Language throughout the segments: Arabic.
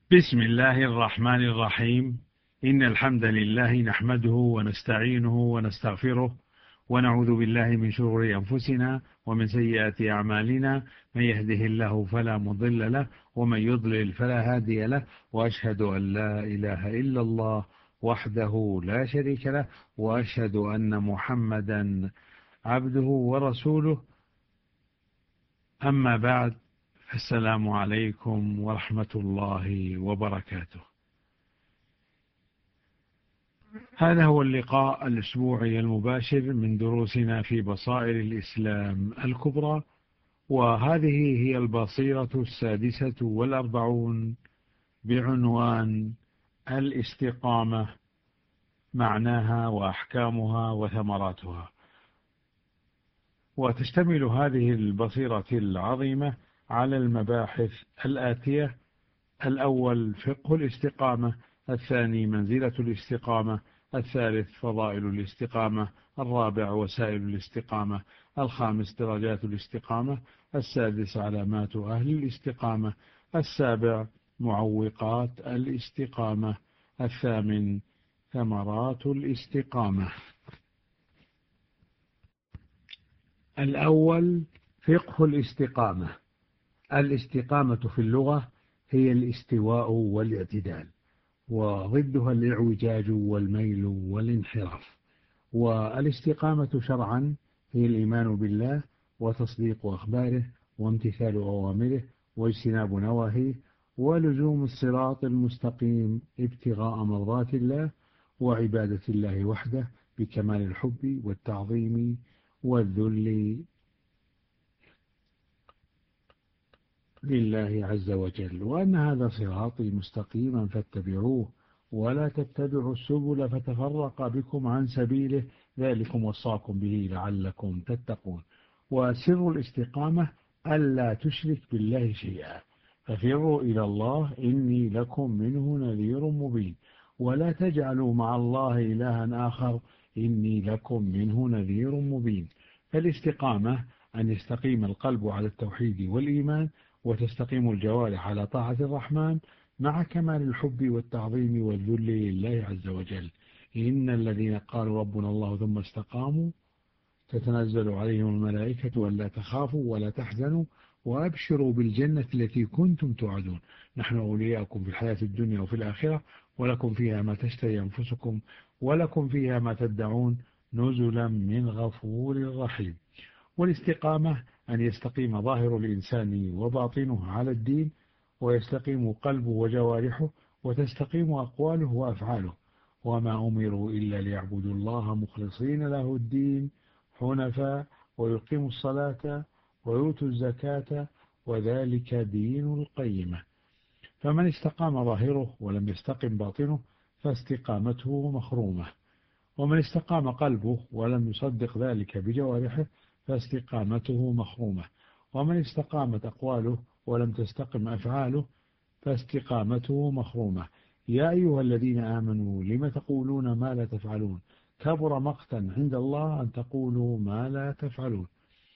بسم الله الرحمن الرحيم. إن الحمد لله نحمده ونستعينه ونستغفره ونعوذ بالله من شرور أنفسنا ومن سيئات أعمالنا. من يهده الله فلا مضل له ومن يضلل فلا هادي له، وأشهد أن لا إله إلا الله وحده لا شريك له، وأشهد أن محمدا عبده ورسوله. أما بعد، السلام عليكم ورحمة الله وبركاته. هذا هو اللقاء الأسبوعي المباشر من دروسنا في بصائر الإسلام الكبرى، وهذه هي البصيرة 46 بعنوان الاستقامة، معناها وأحكامها وثمراتها. وتشتمل هذه البصيرة العظيمة على المباحث الآتية: الأول فقه الاستقامة، الثاني منزلة الاستقامة، الثالث فضائل الاستقامة، الرابع وسائل الاستقامة، الخامس درجات الاستقامة، السادس علامات أهل الاستقامة، السابع معوقات الاستقامة، الثامن ثمرات الاستقامة. الأول فقه الاستقامة. الاستقامة في اللغة هي الاستواء والاعتدال، وضدها الإعوجاج والميل والانحراف. والاستقامة شرعا هي الإيمان بالله وتصديق أخباره وامتثال أوامره واجتناب نواهيه ولزوم الصراط المستقيم ابتغاء مرضات الله وعبادة الله وحده بكمال الحب والتعظيم والذل لله عز وجل، وأن هذا صراطي مستقيما فاتبعوه ولا تتبعوا السبل فتفرق بكم عن سبيله، ذلكم وصاكم به لعلكم تتقون. وسر الاستقامة ألا تشرك بالله شيئا، ففروا إلى الله إني لكم منه نذير مبين، ولا تجعلوا مع الله إلها آخر إني لكم منه نذير مبين. فالاستقامة أن يستقيم القلب على التوحيد والإيمان، وتستقيم الجوارح على طاعة الرحمن مع كمال الحب والتعظيم والذل لله عز وجل. إن الذين قالوا ربنا الله ثم استقاموا تتنزل عليهم الملائكة ألا تخافوا ولا تحزنوا وأبشروا بالجنة التي كنتم توعدون، نحن أولياؤكم في الحياة الدنيا وفي الآخرة، ولكم فيها ما تشتهي أنفسكم ولكم فيها ما تدعون نزلا من غفور رحيم. والاستقامة أن يستقيم ظاهر الإنسان وباطنه على الدين، ويستقيم قلبه وجوارحه، وتستقيم أقواله وأفعاله، وما أمروا إلا ليعبدوا الله مخلصين له الدين حنفاء ويقيموا الصلاة ويؤتوا الزكاة وذلك دين القيمة. فمن استقام ظاهره ولم يستقم باطنه فاستقامته مخرومة، ومن استقام قلبه ولم يصدق ذلك بجوارحه فاستقامته مخرومة، ومن استقامت أقواله ولم تستقم أفعاله فاستقامته مخرومة. يا أيها الذين آمنوا لم تقولون ما لا تفعلون، كبر مقتا عند الله أن تقولوا ما لا تفعلون.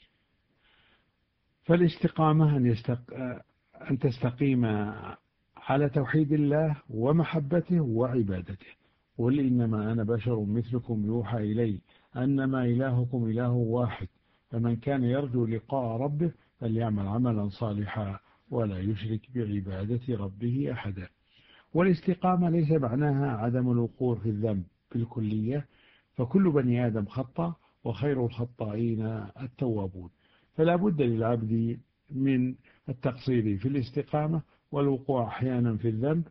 فالاستقامة أن تستقيم على توحيد الله ومحبته وعبادته. قل إنما أنا بشر مثلكم يوحى إلي أنما إلهكم إله واحد، فمن كان يرجو لقاء ربه فليعمل عملا صالحا ولا يشرك بعبادة ربه أحدا. والاستقامة ليس معناها عدم الوقوع في الذنب بالكلية، فكل بني آدم خطأ وخير الخطائين التوابون، فلا بد للعبد من التقصير في الاستقامة والوقوع أحيانا في الذنب،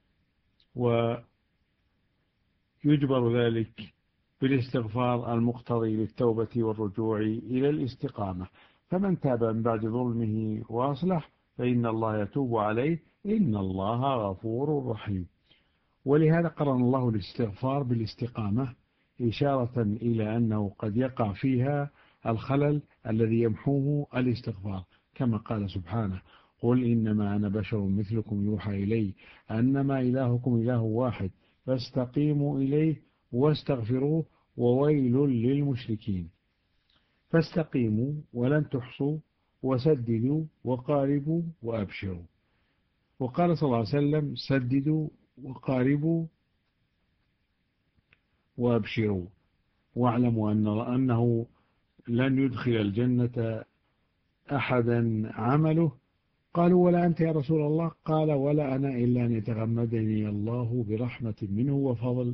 ويجبر ذلك بالاستغفار المقتضي للتوبة والرجوع إلى الاستقامة. فمن تاب من بعد ظلمه وأصلح فإن الله يتوب عليه إن الله غفور رحيم. ولهذا قرن الله الاستغفار بالاستقامة إشارة إلى أنه قد يقع فيها الخلل الذي يمحوه الاستغفار، كما قال سبحانه: قل إنما أنا بشر مثلكم يوحى إلي أنما إلهكم إله واحد فاستقيموا إليه واستغفروه وويل للمشركين. فاستقيموا ولن تحصوا وسددوا وقاربوا وأبشروا. وقال صلى الله عليه وسلم سددوا وقاربوا وابشروا واعلموا أنه لن يدخل الجنة أحدا عمله. قالوا ولا أنت يا رسول الله؟ قال ولا أنا إلا أن يتغمدني الله برحمة منه وفضل.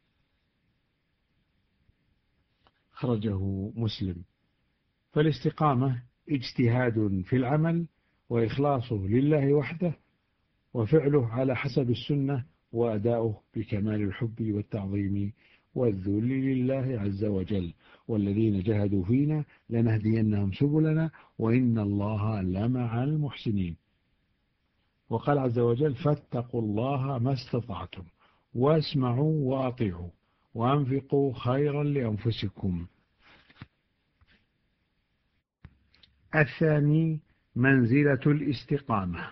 خرجه مسلم. فالاستقامة اجتهاد في العمل وإخلاصه لله وحده وفعله على حسب السنة وأداؤه بكمال الحب والتعظيم والذل لله عز وجل. والذين جاهدوا فينا لنهدينهم سبلنا وإن الله لمع المحسنين. وقال عز وجل فاتقوا الله ما استطعتم واسمعوا وأطيعوا وأنفقوا خيرا لأنفسكم. الثاني منزلة الاستقامة.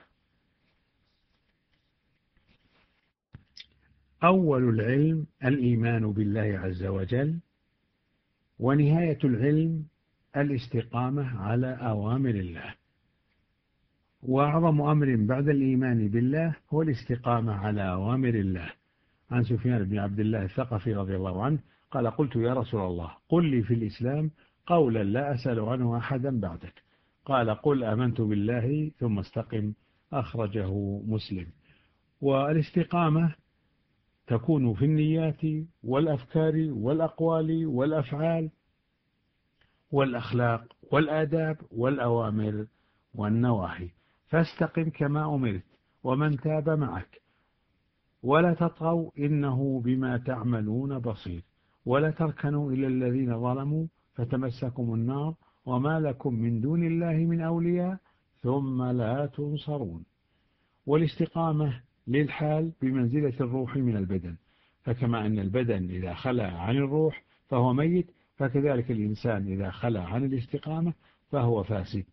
أول العلم الإيمان بالله عز وجل، ونهاية العلم الاستقامة على أوامر الله. وأعظم أمر بعد الإيمان بالله هو الاستقامة على أوامر الله. عن سفيان بن عبد الله الثقفي رضي الله عنه قال قلت يا رسول الله قل لي في الإسلام قولا لا أسأل عنه أحدا بعدك. قال قل آمنت بالله ثم استقم. أخرجه مسلم. والاستقامة تكون في النيات والأفكار والأقوال والأفعال والأخلاق والآداب والأوامر والنواهي. فاستقم كما أمرت ومن تاب معك ولا تطغوا إنه بما تعملون بصير ولا تركنوا إلى الذين ظلموا فتمسكم النار وما لكم من دون الله من أولياء ثم لا تنصرون. والاستقامة للحال بمنزلة الروح من البدن، فكما أن البدن إذا خلى عن الروح فهو ميت، فكذلك الإنسان إذا خلى عن الاستقامة فهو فاسد.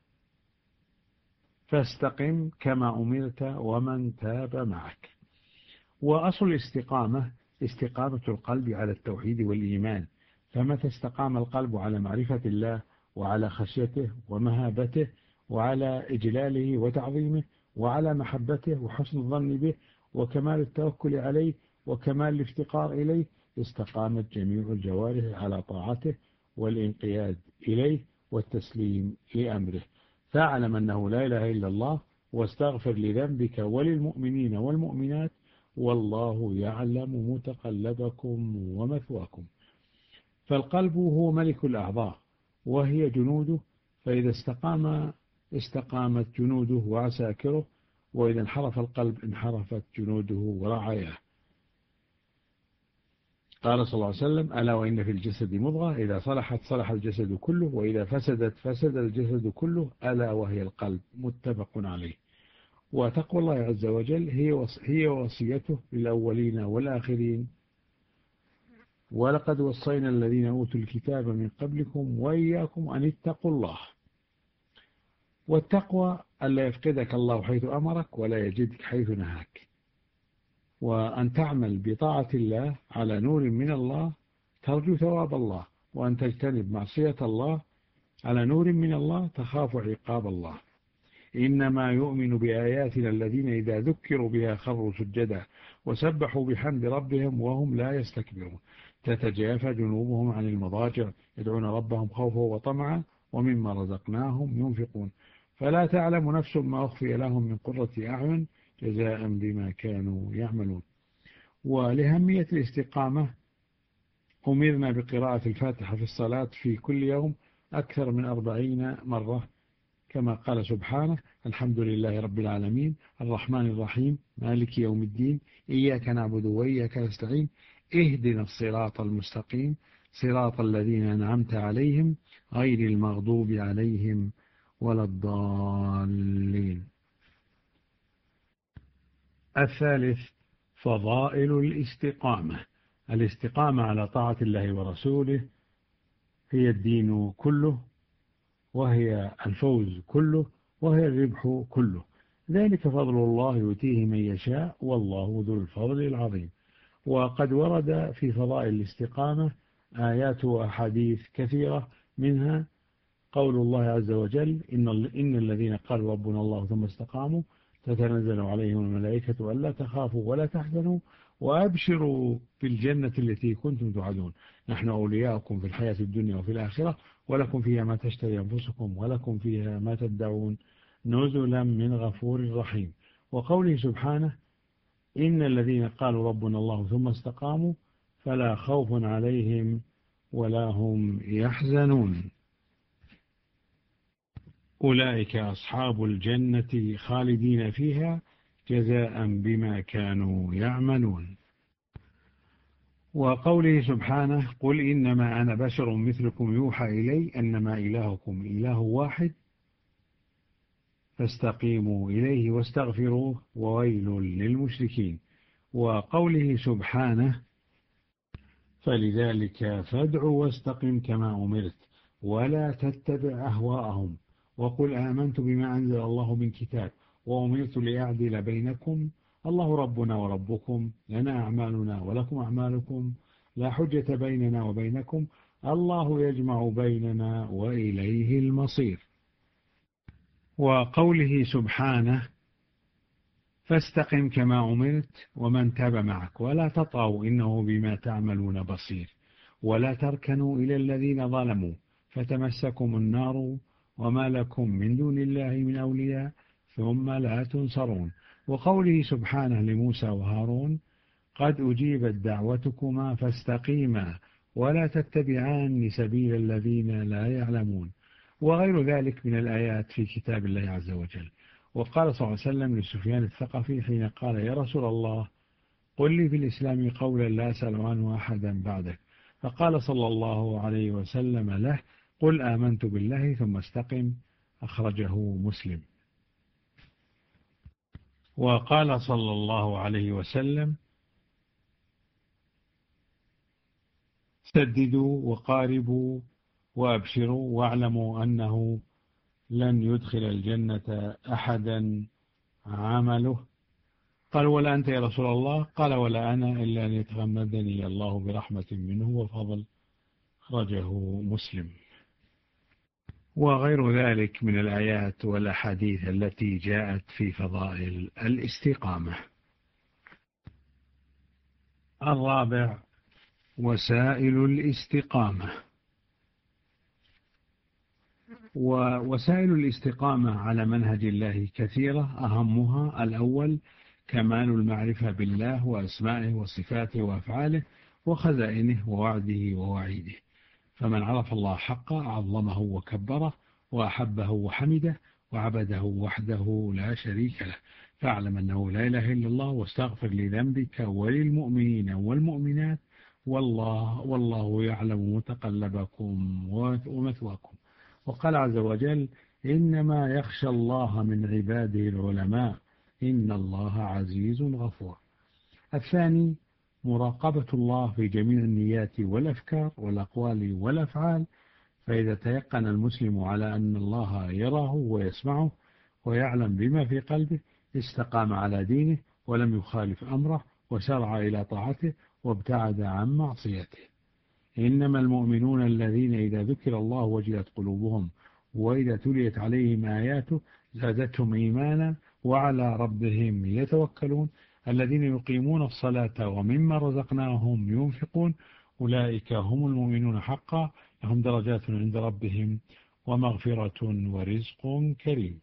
فاستقم كما أمرت ومن تاب معك. وأصل الاستقامة استقامة القلب على التوحيد والإيمان، فمتى استقام القلب على معرفة الله وعلى خشيته ومهابته وعلى إجلاله وتعظيمه وعلى محبته وحسن الظن به وكمال التوكل عليه وكمال الافتقار إليه، استقامت جميع الجوارح على طاعته والانقياد إليه والتسليم لأمره. فاعلم أنه لا إله إلا الله واستغفر لذنبك وللمؤمنين والمؤمنات والله يعلم متقلبكم ومثواكم. فالقلب هو ملك الأعضاء وهي جنوده، فإذا استقام استقامت جنوده وعساكره، وإذا انحرف القلب انحرفت جنوده ورعاياه. قال صلى الله عليه وسلم ألا وإن في الجسد مضغة إذا صلحت صلح الجسد كله وإذا فسدت فسد الجسد كله ألا وهي القلب. متفق عليه. وتقوى الله عز وجل هي وصيته للأولين والآخرين. ولقد وصينا الذين أوتوا الكتاب من قبلكم وإياكم أن اتقوا الله. والتقوى ألا يفقدك الله حيث أمرك ولا يجدك حيث نهاك، وأن تعمل بطاعة الله على نور من الله ترجو ثواب الله، وأن تجتنب معصية الله على نور من الله تخاف عقاب الله. إنما يؤمن بآياتنا الذين إذا ذكروا بها خروا سجدا وسبحوا بحمد ربهم وهم لا يستكبرون. تتجافى جنوبهم عن المضاجع يدعون ربهم خوفا وطمعا ومما رزقناهم ينفقون. فلا تعلم نفس ما أخفي لهم من قرة أعين جزاء بما كانوا يعملون. ولهمية الاستقامة أمرنا بقراءة الفاتحة في الصلاة في كل يوم أكثر من 40 مرة، كما قال سبحانه الحمد لله رب العالمين الرحمن الرحيم مالك يوم الدين إياك نعبد وإياك نستعين اهدنا الصراط المستقيم صراط الذين أنعمت عليهم غير المغضوب عليهم ولا الضالين. الثالث فضائل الاستقامة. الاستقامة على طاعة الله ورسوله هي الدين كله، وهي الفوز كله، وهي الربح كله. ذلك فضل الله يؤتيه من يشاء والله ذو الفضل العظيم. وقد ورد في فضائل الاستقامة آيات وأحاديث كثيرة، منها قول الله عز وجل إن الذين قالوا ربنا الله ثم استقاموا تتنزل عليهم الملائكة ألا تخافوا ولا تحزنوا وأبشروا بالجنة التي كنتم توعدون نحن أولياؤكم في الحياة الدنيا وفي الآخرة ولكم فيها ما تشتهي أنفسكم ولكم فيها ما تدعون نزلا من غفور رحيم. وقوله سبحانه إن الذين قالوا ربنا الله ثم استقاموا فلا خوف عليهم ولا هم يحزنون أولئك أصحاب الجنة خالدين فيها جزاء بما كانوا يعملون. وقوله سبحانه قل إنما أنا بشر مثلكم يوحى إلي أنما إلهكم إله واحد فاستقيموا إليه واستغفروه وويل للمشركين. وقوله سبحانه فلذلك فادع واستقم كما أمرت ولا تتبع أهواءهم وقل آمنت بما أنزل الله من كتاب وأمرت لأعدل بينكم الله ربنا وربكم لنا أعمالنا ولكم أعمالكم لا حجة بيننا وبينكم الله يجمع بيننا وإليه المصير. وقوله سبحانه فاستقم كما أمرت ومن تاب معك ولا تطغوا إنه بما تعملون بصير ولا تركنوا إلى الذين ظلموا فتمسكم النار وما لكم من دون الله من أولياء ثم لا تنصرون. وقوله سبحانه لموسى وهارون قد أجيبت دعوتكما فاستقيما ولا تتبعان سبيل الذين لا يعلمون وغير ذلك من الآيات في كتاب الله عز وجل. وقال صلى الله عليه وسلم لسفيان الثقفي حين قال يا رسول الله قل لي في الإسلام قولا لا أسأل عنه أحدا بعدك فقال صلى الله عليه وسلم له قل آمنت بالله ثم استقم أخرجه مسلم. وقال صلى الله عليه وسلم سددوا وقاربوا وأبشروا واعلموا أنه لن يدخل الجنة أحدا عمله. قال ولا أنت يا رسول الله قال ولا أنا إلا أن يتغمدني الله برحمة منه وفضل أخرجه مسلم. وغير ذلك من الآيات والأحاديث التي جاءت في فضائل الاستقامة. الرابع وسائل الاستقامة. ووسائل الاستقامة على منهج الله كثيرة أهمها الأول كمال المعرفة بالله وأسمائه وصفاته وأفعاله وخزائنه ووعده ووعيده فمن عرف الله حقا عظمه وكبره وأحبه وحمده وعبده وحده لا شريك له فاعلم أنه لا إله إلا الله واستغفر لذنبك وللمؤمنين والمؤمنات والله يعلم متقلبكم ومثواكم. وقال عز وجل إنما يخشى الله من عباده العلماء إن الله عزيز غفور. الثاني مراقبة الله في جميع النيات والأفكار والأقوال والأفعال فإذا تيقن المسلم على أن الله يراه ويسمعه ويعلم بما في قلبه استقام على دينه ولم يخالف أمره وسرع إلى طاعته وابتعد عن معصيته. إنما المؤمنون الذين إذا ذكر الله وجلت قلوبهم وإذا تليت عليهم آياته زادتهم إيمانا وعلى ربهم يتوكلون الذين يقيمون الصلاة ومما رزقناهم ينفقون أولئك هم المؤمنون حقا لهم درجات عند ربهم ومغفرة ورزق كريم.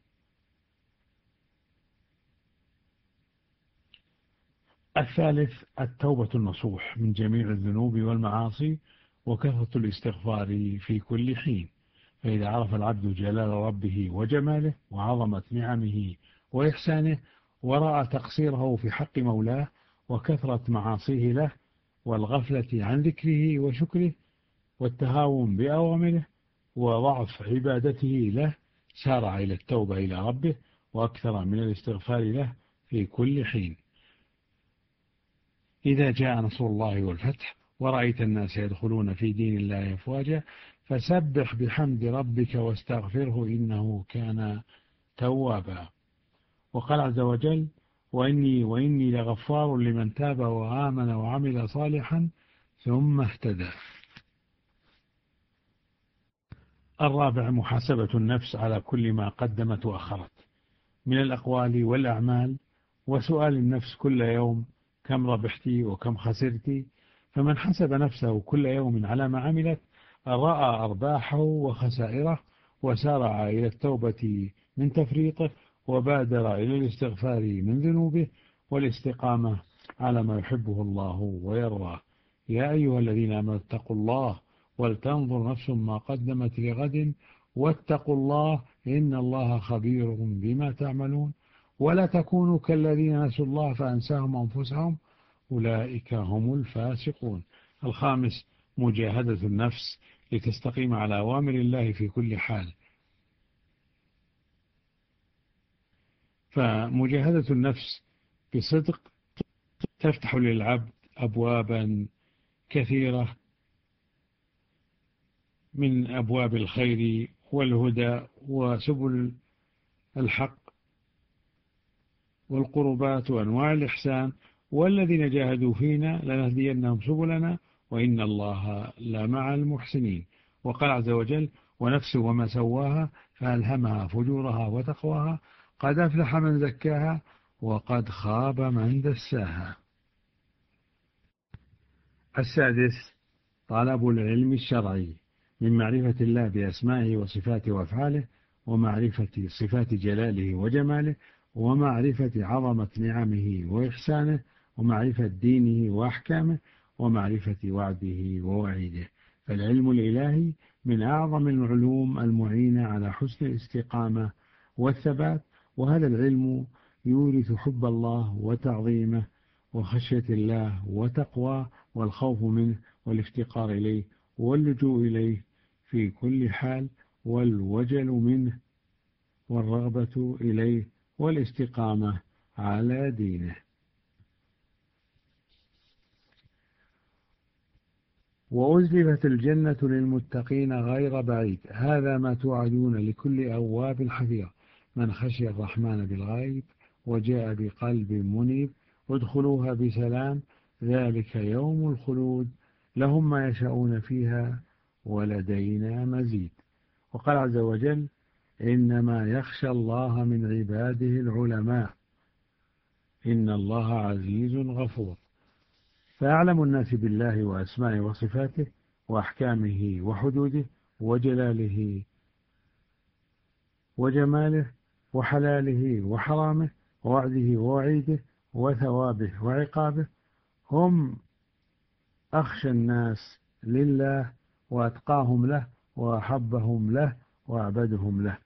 الثالث التوبة النصوح من جميع الذنوب والمعاصي وكثرة الاستغفار في كل حين فإذا عرف العبد جلال ربه وجماله وعظمة نعمه وإحسانه ورأى تقصيره في حق مولاه وكثرة معاصيه له والغفلة عن ذكره وشكره والتهاون بأوامره وضعف عبادته له سارع إلى التوبة إلى ربه وأكثر من الاستغفار له في كل حين. إذا جاء نصر الله والفتح ورأيت الناس يدخلون في دين الله أفواجا فسبح بحمد ربك واستغفره إنه كان توابا. وقال عز وجل وإني لغفار لمن تاب وآمن وعمل صالحا ثم اهتدى. الرابع محاسبة النفس على كل ما قدمت وأخرت من الأقوال والأعمال، وسؤال النفس كل يوم كم ربحت وكم خسرت. فمن حسب نفسه كل يوم على ما عملت رأى أرباحه وخسائره، وسارع إلى التوبة من تفريطه، وبادر إلى الاستغفار من ذنوبه، والاستقامة على ما يحبه الله ويرضاه. يا أيها الذين آمنوا اتقوا الله ولتنظر نفس ما قدمت لغد واتقوا الله إن الله خبير بما تعملون. ولا تكونوا كالذين نسوا الله فأنساهم أنفسهم أولئك هم الفاسقون. الخامس مجاهدة النفس لتستقيم على أوامر الله في كل حال. فمجاهدة النفس بصدق تفتح للعبد أبوابا كثيرة من أبواب الخير والهدى وسبل الحق والقربات وأنواع الإحسان. والذين جاهدوا فينا لنهدينهم سبلنا وإن الله لمع المحسنين. وقال عز وجل: ونفس وما سواها فألهمها فجورها وتقواها قد أفلح من زكاها وقد خاب من دساها. السادس طلب العلم الشرعي من معرفة الله بأسمائه وصفاته وأفعاله، ومعرفة صفات جلاله وجماله، ومعرفة عظمة نعمه وإحسانه، ومعرفة دينه وأحكامه، ومعرفة وعده ووعيده. فالعلم الإلهي من أعظم العلوم المعينة على حسن الاستقامة والثبات، وهذا العلم يورث حب الله وتعظيمه وخشية الله وتقواه والخوف منه والافتقار إليه واللجوء إليه في كل حال، والوجل منه والرغبة إليه والاستقامة على دينه. وأزلفت الجنة للمتقين غير بعيد، هذا ما توعدون لكل أواب حفيظ من خشي الرحمن بالغيب وجاء بقلب منيب ادخلوها بسلام ذلك يوم الخلود لهم ما يشاءون فيها ولدينا مزيد. وقال عز وجل: إنما يخشى الله من عباده العلماء إن الله عزيز غفور. فأعلم الناس بالله وأسمائه وصفاته وأحكامه وحدوده وجلاله وجماله وحلاله وحرامه ووعده ووعيده وثوابه وعقابه هم أخشى الناس لله وأتقاهم له وأحبهم له وأعبدهم له.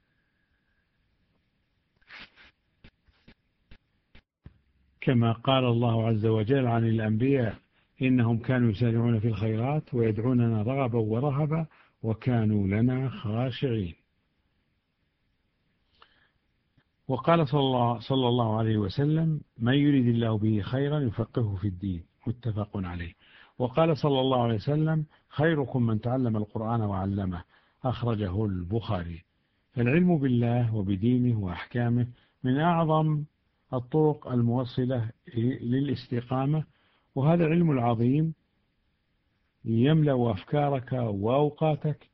كما قال الله عز وجل عن الأنبياء: إنهم كانوا يسارعون في الخيرات ويدعوننا رغبا ورهبا وكانوا لنا خاشعين. وقال صلى الله عليه وسلم: من يريد الله به خيرا يفقهه في الدين، متفق عليه. وقال صلى الله عليه وسلم: خيركم من تعلم القرآن وعلمه، أخرجه البخاري. فالعلم بالله وبدينه وأحكامه من أعظم الطرق الموصلة للاستقامة، وهذا العلم العظيم يملأ أفكارك وأوقاتك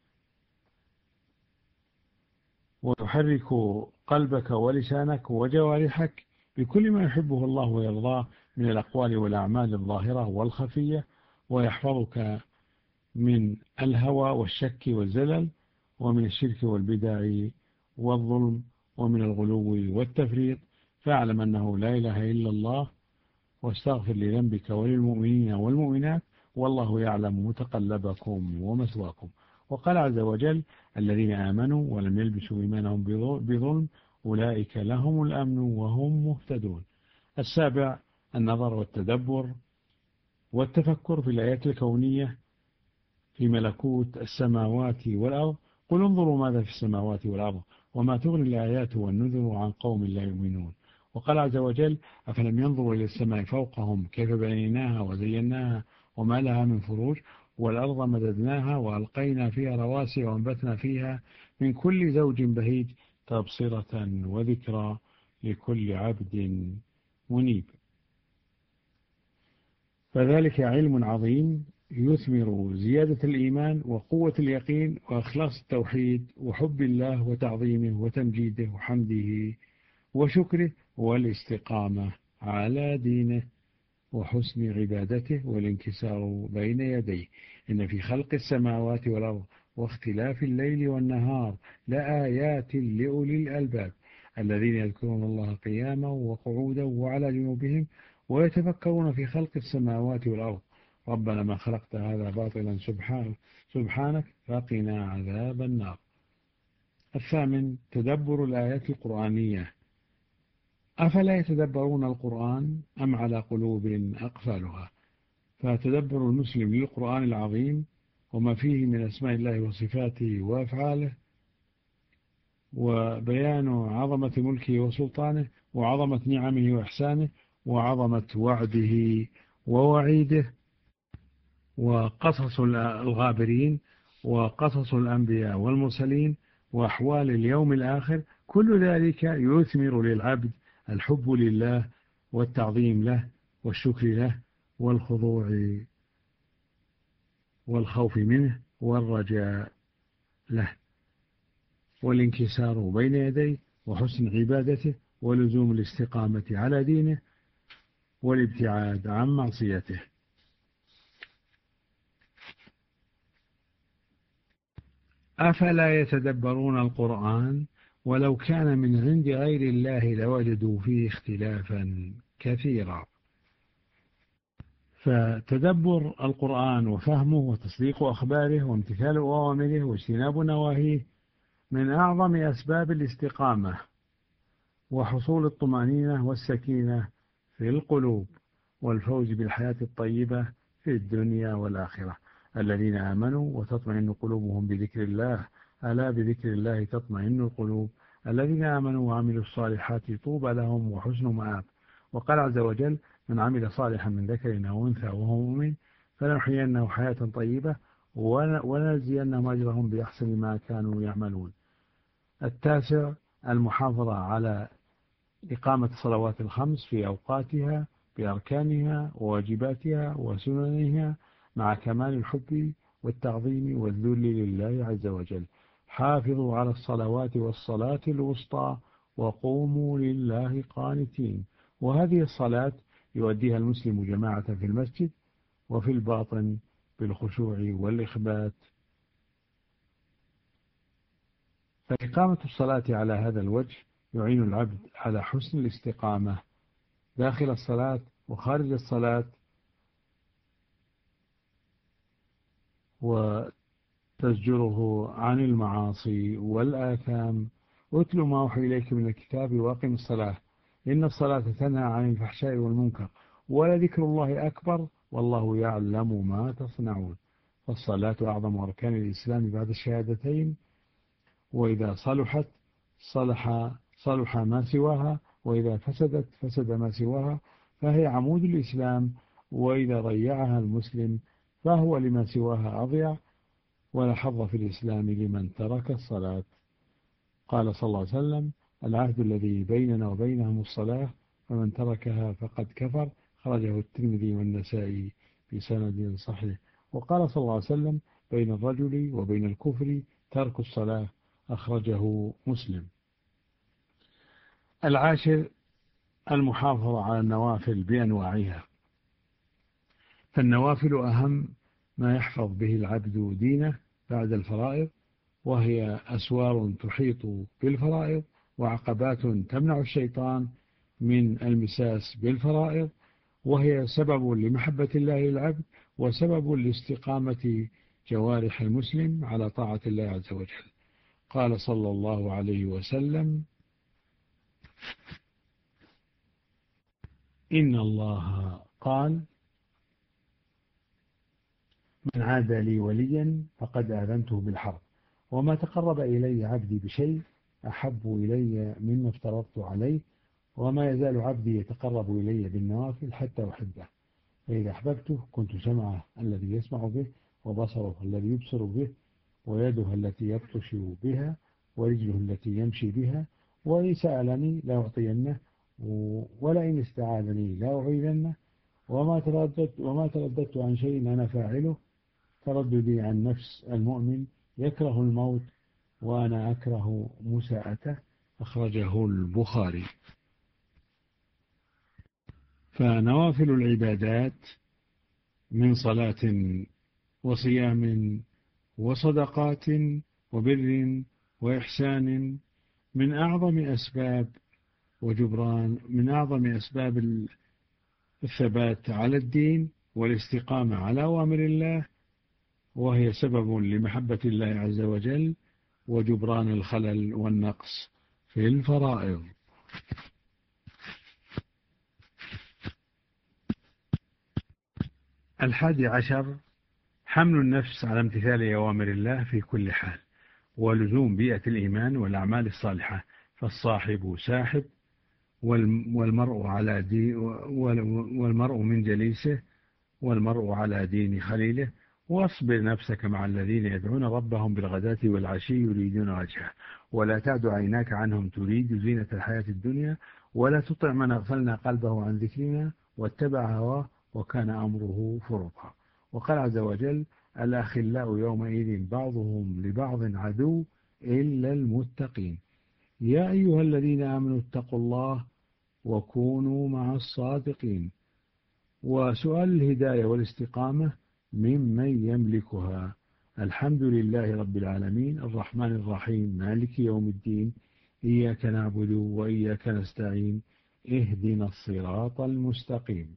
ويحرك قلبك ولسانك وجوارحك بكل ما يحبه الله ويرضاه من الأقوال والأعمال الظاهرة والخفية، ويحفظك من الهوى والشك والزلل، ومن الشرك والبدع والظلم، ومن الغلو والتفريط. فاعلم أنه لا إله إلا الله، واستغفر لذنبك وللمؤمنين والمؤمنات، والله يعلم متقلبكم ومثواكم. وقال عز وجل: الذين آمنوا ولم يلبسوا إيمانهم بظلم أولئك لهم الأمن وهم مهتدون. السابع النظر والتدبر والتفكر في الآيات الكونية في ملكوت السماوات والأرض. قل انظروا ماذا في السماوات والأرض وما تغني الآيات والنذر عن قوم لا يؤمنون. وقال عز وجل: أفلم ينظروا إلى السماء فوقهم كيف بنيناها وزيناها وما لها من فروج والأرض مددناها وألقينا فيها رواسي وأنبتنا فيها من كل زوج بهيج تبصرة وذكرى لكل عبد منيب. فذلك علم عظيم يثمر زيادة الإيمان وقوة اليقين وإخلاص التوحيد وحب الله وتعظيمه وتمجيده وحمده وشكره والاستقامة على دينه وحسن عبادته والانكسار بين يديه. إن في خلق السماوات والأرض واختلاف الليل والنهار لآيات لأولي الألباب الذين يذكرون الله قياما وقعودا وعلى جنوبهم ويتفكرون في خلق السماوات والأرض ربنا ما خلقت هذا باطلا سبحانك فقنا عذاب النار. الثامن تدبر الآيات القرآنية. أفلا يتدبرون القرآن أم على قلوب أقفالها؟ فتدبر المسلم للقرآن العظيم وما فيه من أسماء الله وصفاته وأفعاله وبيان عظمة ملكه وسلطانه وعظمة نعمه وإحسانه وعظمة وعده ووعيده وقصص الغابرين وقصص الأنبياء والمرسلين وأحوال اليوم الآخر، كل ذلك يثمر للعبد الحب لله والتعظيم له والشكر له والخضوع والخوف منه والرجاء له والانكسار بين يديه وحسن عبادته ولزوم الاستقامة على دينه والابتعاد عن معصيته. أفلا يتدبرون القرآن ولو كان من عند غير الله لوجدوا فيه اختلافا كثيرا. فتدبر القرآن وفهمه وتصديق أخباره وامتثال أوامره واجتناب نواهيه من أعظم أسباب الاستقامة وحصول الطمأنينة والسكينة في القلوب والفوز بالحياة الطيبة في الدنيا والآخرة. الذين آمنوا وتطمئن قلوبهم بذكر الله ألا بذكر الله تطمئن القلوب الذين آمنوا وعملوا الصالحات طوبى لهم وحسن مآب. وقال عز وجل من عمل صالحا من ذكر أو أنثى وهو مؤمن فلنحيينه حياة طيبة ونجزينهم أجرهم بأحسن ما كانوا يعملون. التاسع المحافظة على إقامة الصلوات الخمس في أوقاتها بأركانها وواجباتها وسننها مع كمال الحب والتعظيم والذل لله عز وجل. حافظوا على الصلوات والصلاة الوسطى وقوموا لله قانتين. وهذه الصلاة يؤديها المسلم جماعة في المسجد وفي الباطن بالخشوع والإخبات. فإقامة الصلاة على هذا الوجه يعين العبد على حسن الاستقامة داخل الصلاة وخارج الصلاة وتزجره عن المعاصي والآثام. اتل ما أوحي إليك من الكتاب وأقم الصلاة إن الصلاة تنهى عن الفحشاء والمنكر ولذكر الله أكبر والله يعلم ما تصنعون. فالصلاة أعظم أركان الإسلام بعد الشهادتين، وإذا صلحت صلح ما سواها، وإذا فسدت فسد ما سواها، فهي عمود الإسلام، وإذا ضيعها المسلم فهو لما سواها أضيع، ولا حظ في الإسلام لمن ترك الصلاة. قال صلى الله عليه وسلم العهد الذي بيننا وبينهم الصلاة فمن تركها فقد كفر. خرجه الترمذي والنسائي بسند صحيح. وقال صلى الله عليه وسلم بين الرجل وبين الكفر ترك الصلاة. أخرجه مسلم. العاشر المحافظة على النوافل بأنواعها. فالنوافل أهم ما يحفظ به العبد دينه بعد الفرائض، وهي أسوار تحيط بالفرائض وعقبات تمنع الشيطان من المساس بالفرائض، وهي سبب لمحبة الله للعبد وسبب لاستقامة جوارح المسلم على طاعة الله عز وجل. قال صلى الله عليه وسلم إن الله قال من عاد لي وليا فقد آذنته بالحرب وما تقرب إلي عبدي بشيء أحب إلي مما افترضت عليه وما يزال عبدي يتقرب إلي بالنوافل حتى أحبه فإذا أحببته كنت سمعه الذي يسمع به وبصره الذي يبصر به ويده التي يبطش بها ورجله التي يمشي بها وإن سألني لأعطينه ولئن استعاذني لأعيذنه وما ترددت عن شيء أنا فاعله ترددي عن نفس المؤمن يكره الموت وأنا أكره مساءته. أخرجه البخاري. فنوافل العبادات من صلاة وصيام وصدقات وبر وإحسان من أعظم أسباب من أعظم أسباب الثبات على الدين والاستقامة على أوامر الله، وهي سبب لمحبة الله عز وجل وجبران الخلل والنقص في الفرائض. 11 حمل النفس على امتثال أوامر الله في كل حال، ولزوم بيئة الإيمان والأعمال الصالحة، فالصاحب ساحب، والمرء من جليسه، والمرء على دين خليله. واصبر نفسك مع الذين يدعون ربهم بالغداة والعشي يريدون وجهه، ولا تعد عيناك عنهم تريد زينة الحياة الدنيا، ولا تطع من أغفلنا قلبه عن ذكرنا واتبع هواه وكان أمره فرطا. وقال عز وجل: الأخلاء يومئذ بعضهم لبعض عدو إلا المتقين. يا أيها الذين آمنوا اتقوا الله وكونوا مع الصادقين. وسؤال الهداية والاستقامة ممن يملكها. الحمد لله رب العالمين الرحمن الرحيم مالك يوم الدين إياك نعبد وإياك نستعين اهدنا الصراط المستقيم.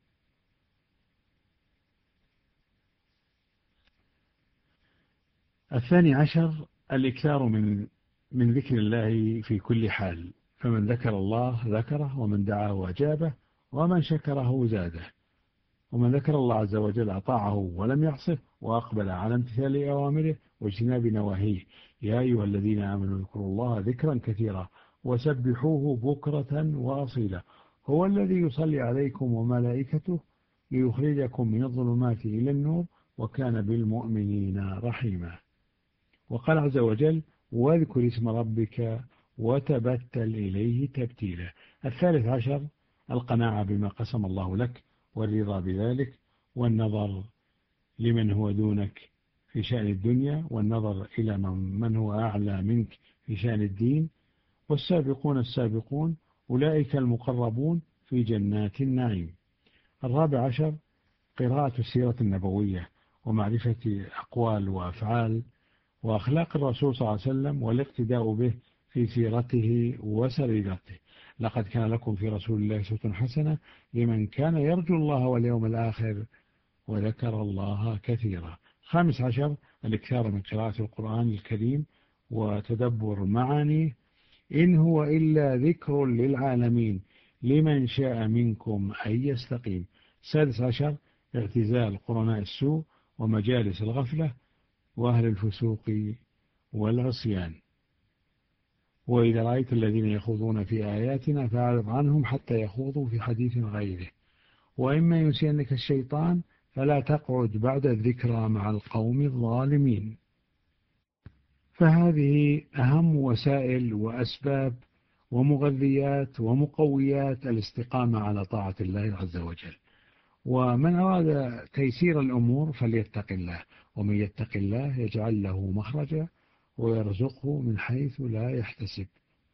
12 الإكثار من ذكر الله في كل حال، فمن ذكر الله ذكره، ومن دعاه أجابه، ومن شكره زاده، ومن ذكر الله عز وجل أطاعه ولم يعصه، وأقبل على امتثال أوامره واجتناب نواهيه. يا أيها الذين آمنوا اذكروا الله ذكرا كثيرا وسبحوه بكرة وأصيلا، هو الذي يصلي عليكم وملائكته ليخرجكم من الظلمات إلى النور وكان بالمؤمنين رحيما. وقال عز وجل: واذكر اسم ربك وتبتل إليه تبتيلا. 13 القناعة بما قسم الله لك والرضا بذلك، والنظر لمن هو دونك في شأن الدنيا، والنظر إلى من هو أعلى منك في شأن الدين. والسابقون السابقون أولئك المقربون في جنات النعيم. 14 قراءة السيرة النبوية ومعرفة أقوال وأفعال وأخلاق الرسول صلى الله عليه وسلم والاقتداء به في سيرته وسريرته. لقد كان لكم في رسول الله أسوة حسنة لمن كان يرجو الله واليوم الآخر وذكر الله كثيرا. 15 الإكثار من قراءة القرآن الكريم وتدبر معانيه، إن هو إلا ذكر للعالمين لمن شاء منكم أن يستقيم. 16 اعتزال قرناء السوء ومجالس الغفلة وأهل الفسوق والعصيان. وإذا رأيت الذين يخوضون في آياتنا فأعرض عنهم حتى يخوضوا في حديث غيره، وإما ينسينك الشيطان فلا تقعد بعد الذكرى مع القوم الظالمين. فهذه أهم وسائل وأسباب ومغذيات ومقويات الاستقامة على طاعة الله عز وجل. ومن أراد تيسير الأمور فليتق الله، ومن يتق الله يجعل له مخرجا ويرزقه من حيث لا يحتسب.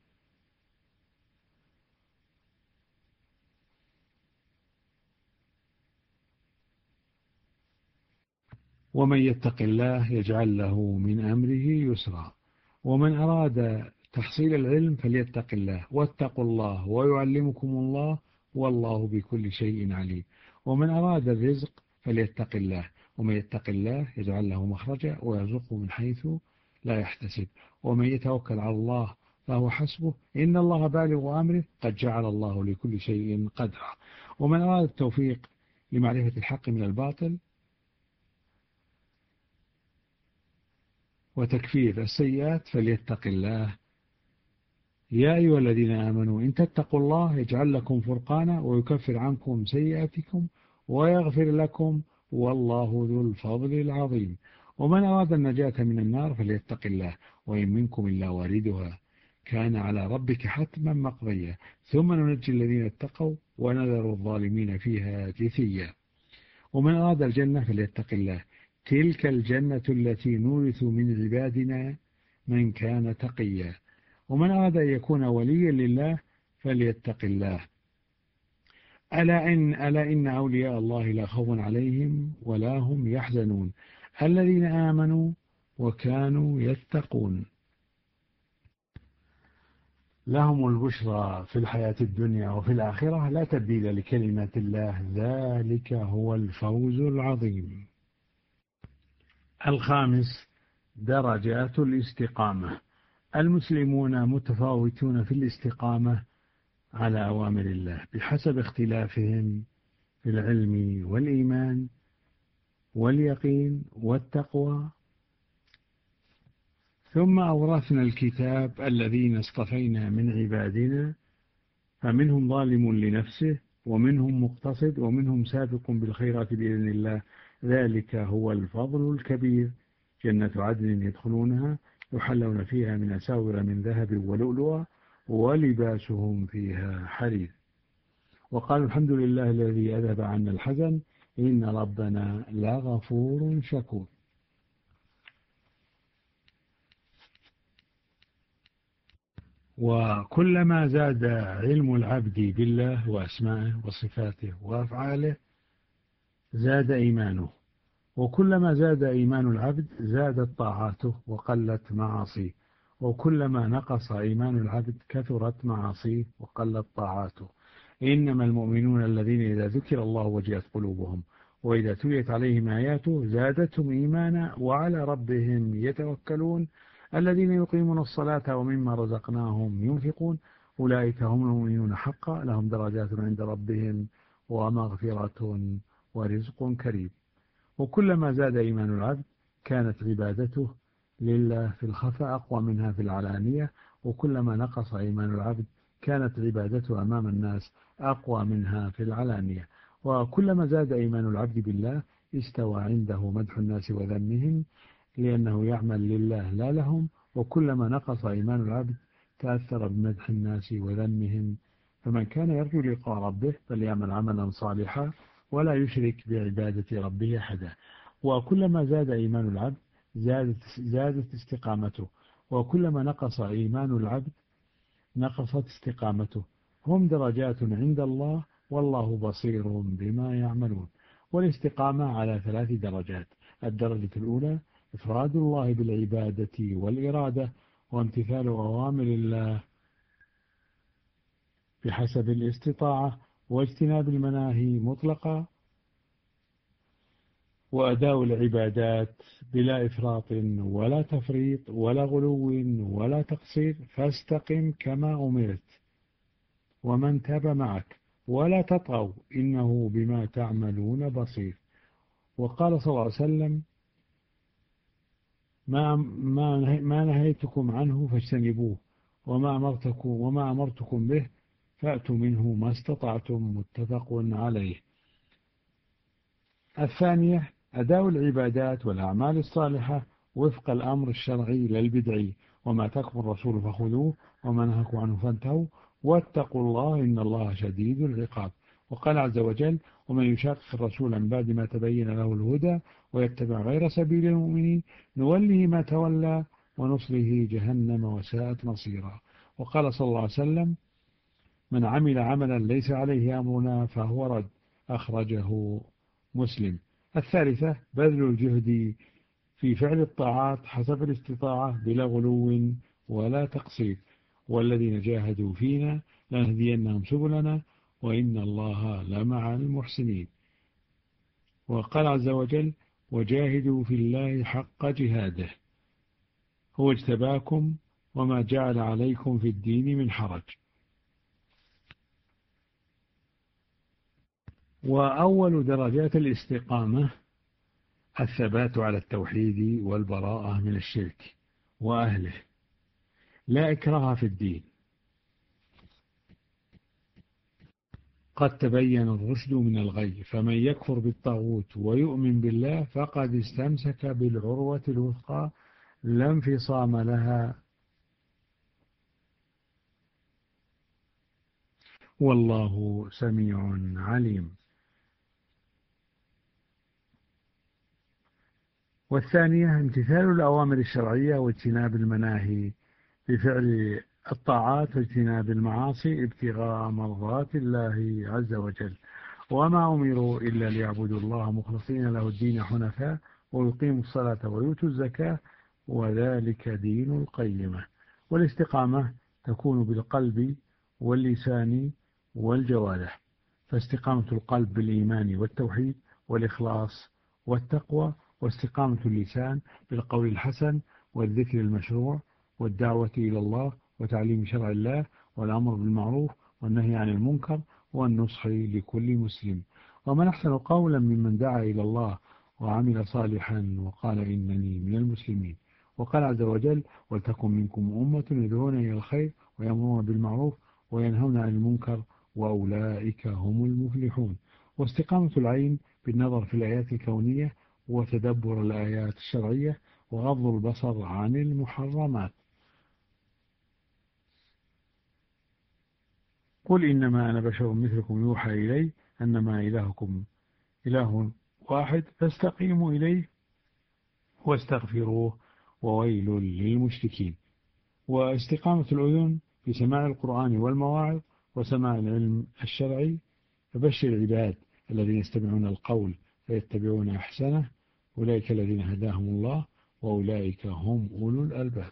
ومن يتق الله يجعل له من أمره يسرا. ومن أراد تحصيل العلم فليتق الله، واتقوا الله ويعلمكم الله والله بكل شيء عليم. ومن أراد الرزق فليتق الله، ومن يتق الله يجعل له مخرجا ويرزقه من حيث لا يحتسب. ومن يتوكل على الله فهو حسبه إن الله بالغ أمره قد جعل الله لكل شيء قدرا. ومن أراد التوفيق لمعرفة الحق من الباطل وتكفير السيئات فليتق الله. يا أيها الذين آمنوا إن تتقوا الله يجعل لكم فرقانا ويكفر عنكم سيئاتكم ويغفر لكم والله ذو الفضل العظيم. ومن أراد النجاة من النار فليتق الله وإن منكم إلا واردها كان على ربك حتما مقضيا ثم ننجي الذين اتقوا ونذر الظالمين فيها جثيا. ومن أراد الجنة فليتق الله تلك الجنة التي نورث من عبادنا من كان تقيا. ومن أراد أن يكون وليا لله فليتق الله. ألا إن أولياء الله لا خوف عليهم ولا هم يحزنون الذين آمنوا وكانوا يتقون. لهم البشرى في الحياة الدنيا وفي الآخرة لا تبديل لكلمات الله ذلك هو الفوز العظيم. الخامس درجات الاستقامة. المسلمون متفاوتون في الاستقامة على أوامر الله بحسب اختلافهم في العلم والإيمان واليقين والتقوى. ثم أورثنا الكتاب الذين اصطفينا من عبادنا فمنهم ظالم لنفسه ومنهم مقتصد ومنهم سابق بالخيرات بإذن الله ذلك هو الفضل الكبير. جنة عدن يدخلونها يحلون فيها من أساور من ذهب ولؤلؤا ولباسهم فيها حرير. وقالوا الحمد لله الذي أذهب عنا الحزن إن ربنا لغفور شكور. وكلما زاد علم العبد بالله وأسمائه وصفاته وأفعاله زاد إيمانه، وكلما زاد إيمان العبد زادت طاعاته وقلت معاصيه، وكلما نقص إيمان العبد كثرت معاصيه وقلت طاعاته. إنما المؤمنون الذين إذا ذكر الله وجلت قلوبهم وإذا تليت عليهم آياته زادتهم إيمانا وعلى ربهم يتوكلون الذين يقيمون الصلاة ومما رزقناهم ينفقون أولئك هم المؤمنون حقا لهم درجات عند ربهم ومغفرة ورزق كريم. وكلما زاد إيمان العبد كانت عبادته لله في الخفاء أقوى منها في العلانية، وكلما نقص إيمان العبد كانت عبادته أمام الناس أقوى منها في العلانية. وكلما زاد إيمان العبد بالله استوى عنده مدح الناس وذمهم لأنه يعمل لله لا لهم، وكلما نقص إيمان العبد تأثر بمدح الناس وذمهم. فمن كان يرجو لقاء ربه فليعمل عملا صالحا ولا يشرك بعبادة ربه أحدا. وكلما زاد إيمان العبد زادت استقامته، وكلما نقص إيمان العبد نقصت استقامته. هم درجات عند الله والله بصير بما يعملون. والاستقامة على 3 درجات. الدرجة الأولى إفراد الله بالعبادة والإرادة وامتثال أوامر الله بحسب الاستطاعة واجتناب المناهي مطلقا وأداء العبادات بلا إفراط ولا تفريط ولا غلو ولا تقصير فاستقم كما أمرت ومن تاب معك ولا تطغوا إنه بما تعملون بصير. وقال صلى الله عليه وسلم ما نهيتكم عنه فاجتنبوه وما أمرتكم به فأتوا منه ما استطعتم متفق عليه. الثانية أداء العبادات والأعمال الصالحة وفق الأمر الشرعي لا البدعي. وما أتاكم الرسول فخذوه وما نهاكم عنه فانتهوا واتقوا الله إن الله شديد العقاب. وقال عز وجل ومن يشاقق الرسول من بعد ما تبين له الهدى ويتبع غير سبيل المؤمنين نوله ما تولى ونصله جهنم وساءت مصيرا. وقال صلى الله عليه وسلم من عمل عملا ليس عليه أمرنا فهو رد أخرجه مسلم. الثالثة بذل الجهد في فعل الطاعات حسب الاستطاعة بلا غلو ولا تقصير. والذين جاهدوا فينا لنهدينهم سبلنا وإن الله لمع المحسنين. وقال عز وجل وجاهدوا في الله حق جهاده هو اجتباكم وما جعل عليكم في الدين من حرج. وأول درجات الاستقامة الثبات على التوحيد والبراءة من الشرك وأهله لا إكراه في الدين قد تبين الرشد من الغي فمن يكفر بالطاغوت ويؤمن بالله فقد استمسك بالعروة الوثقى لا انفصام لها والله سميع عليم. والثانية امتثال الأوامر الشرعية واجتناب المناهي بفعل الطاعات واجتناب المعاصي ابتغاء مرضات الله عز وجل. وما أمروا إلا ليعبدوا الله مخلصين له الدين حنفاء ويقيموا الصلاة ويؤتوا الزكاة وذلك دين القيمة. والاستقامة تكون بالقلب واللسان والجوارح، فاستقامة القلب بالإيمان والتوحيد والإخلاص والتقوى، واستقامة اللسان بالقول الحسن والذكر المشروع والدعوة إلى الله وتعليم شرع الله والأمر بالمعروف والنهي عن المنكر والنصح لكل مسلم. ومن أحسن قولا ممن دعا إلى الله وعمل صالحا وقال إنني من المسلمين. وقال عز وجل ولتكن منكم أمة يدعون إلى الخير ويأمرون بالمعروف وينهون عن المنكر وأولئك هم المفلحون. واستقامة العين بالنظر في الآيات الكونية وتدبر الآيات الشرعية وغض البصر عن المحرمات. قل إنما أنا بشر مثلكم يوحى إلي أنما إلهكم إله واحد فاستقيموا إليه واستغفروه وويل للمشركين. واستقامة الأذن في سماع القرآن والمواعظ وسماع العلم الشرعي. فبشر العباد الذين يستمعون القول فيتبعون أحسنه أولئك الذين هداهم الله وأولئك هم أولو الألباب.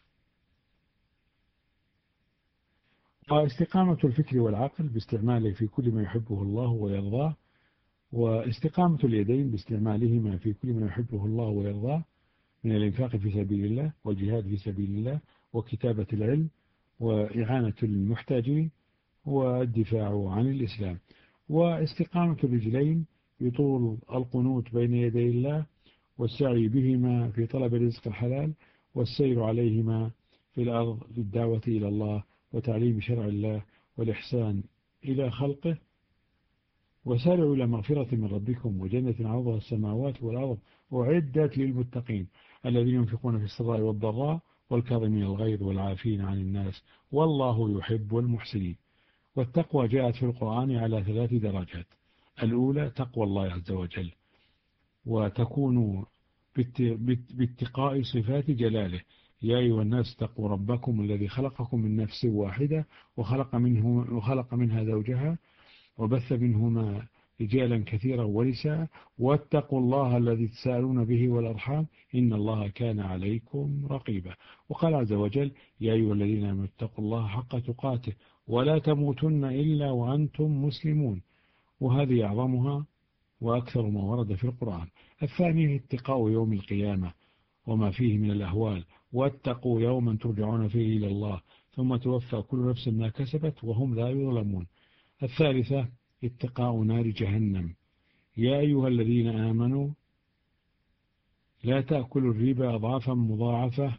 واستقامة الفكر والعقل باستعماله في كل ما يحبه الله ويرضاه. واستقامة اليدين باستعمالهما في كل ما يحبه الله ويرضاه من الإنفاق في سبيل الله والجهاد في سبيل الله وكتابة العلم وإعانة المحتاجين والدفاع عن الإسلام. واستقامة الرجلين بطول القنوت بين يدي الله والسعي بهما في طلب الرزق الحلال والسير عليهما في الأرض للدعوة إلى الله وتعليم شرع الله والإحسان إلى خلقه. وسارعوا إلى مغفرة من ربكم وجنة عرضها السماوات والأرض أعدت للمتقين الذين ينفقون في السراء والضراء والكاظمين الغيظ والعافين عن الناس والله يحب المحسنين. والتقوى جاءت في القرآن على 3 درجات. الأولى تقوى الله عز وجل، وتكون باتقاء صفات جلاله. يا أيها الناس اتقوا ربكم الذي خلقكم من نفس واحدة وخلق منها زوجها وبث منهما رجالا كثيرا ونساء واتقوا الله الذي تساءلون به والأرحام إن الله كان عليكم رقيبا. وقال عز وجل يا أيها الذين آمنوا اتقوا الله حق تقاته ولا تموتن إلا وأنتم مسلمون. وهذه أعظمها وأكثر ما ورد في القرآن. الثانية اتقاء يوم القيامة وما فيه من الأهوال واتقوا يوما ترجعون فيه إلى الله ثم توفى كل نفس ما كسبت وهم لا يظلمون. الثالثة اتقاء نار جهنم. يا أيها الذين آمنوا لا تأكلوا الربا أضعافا مضاعفة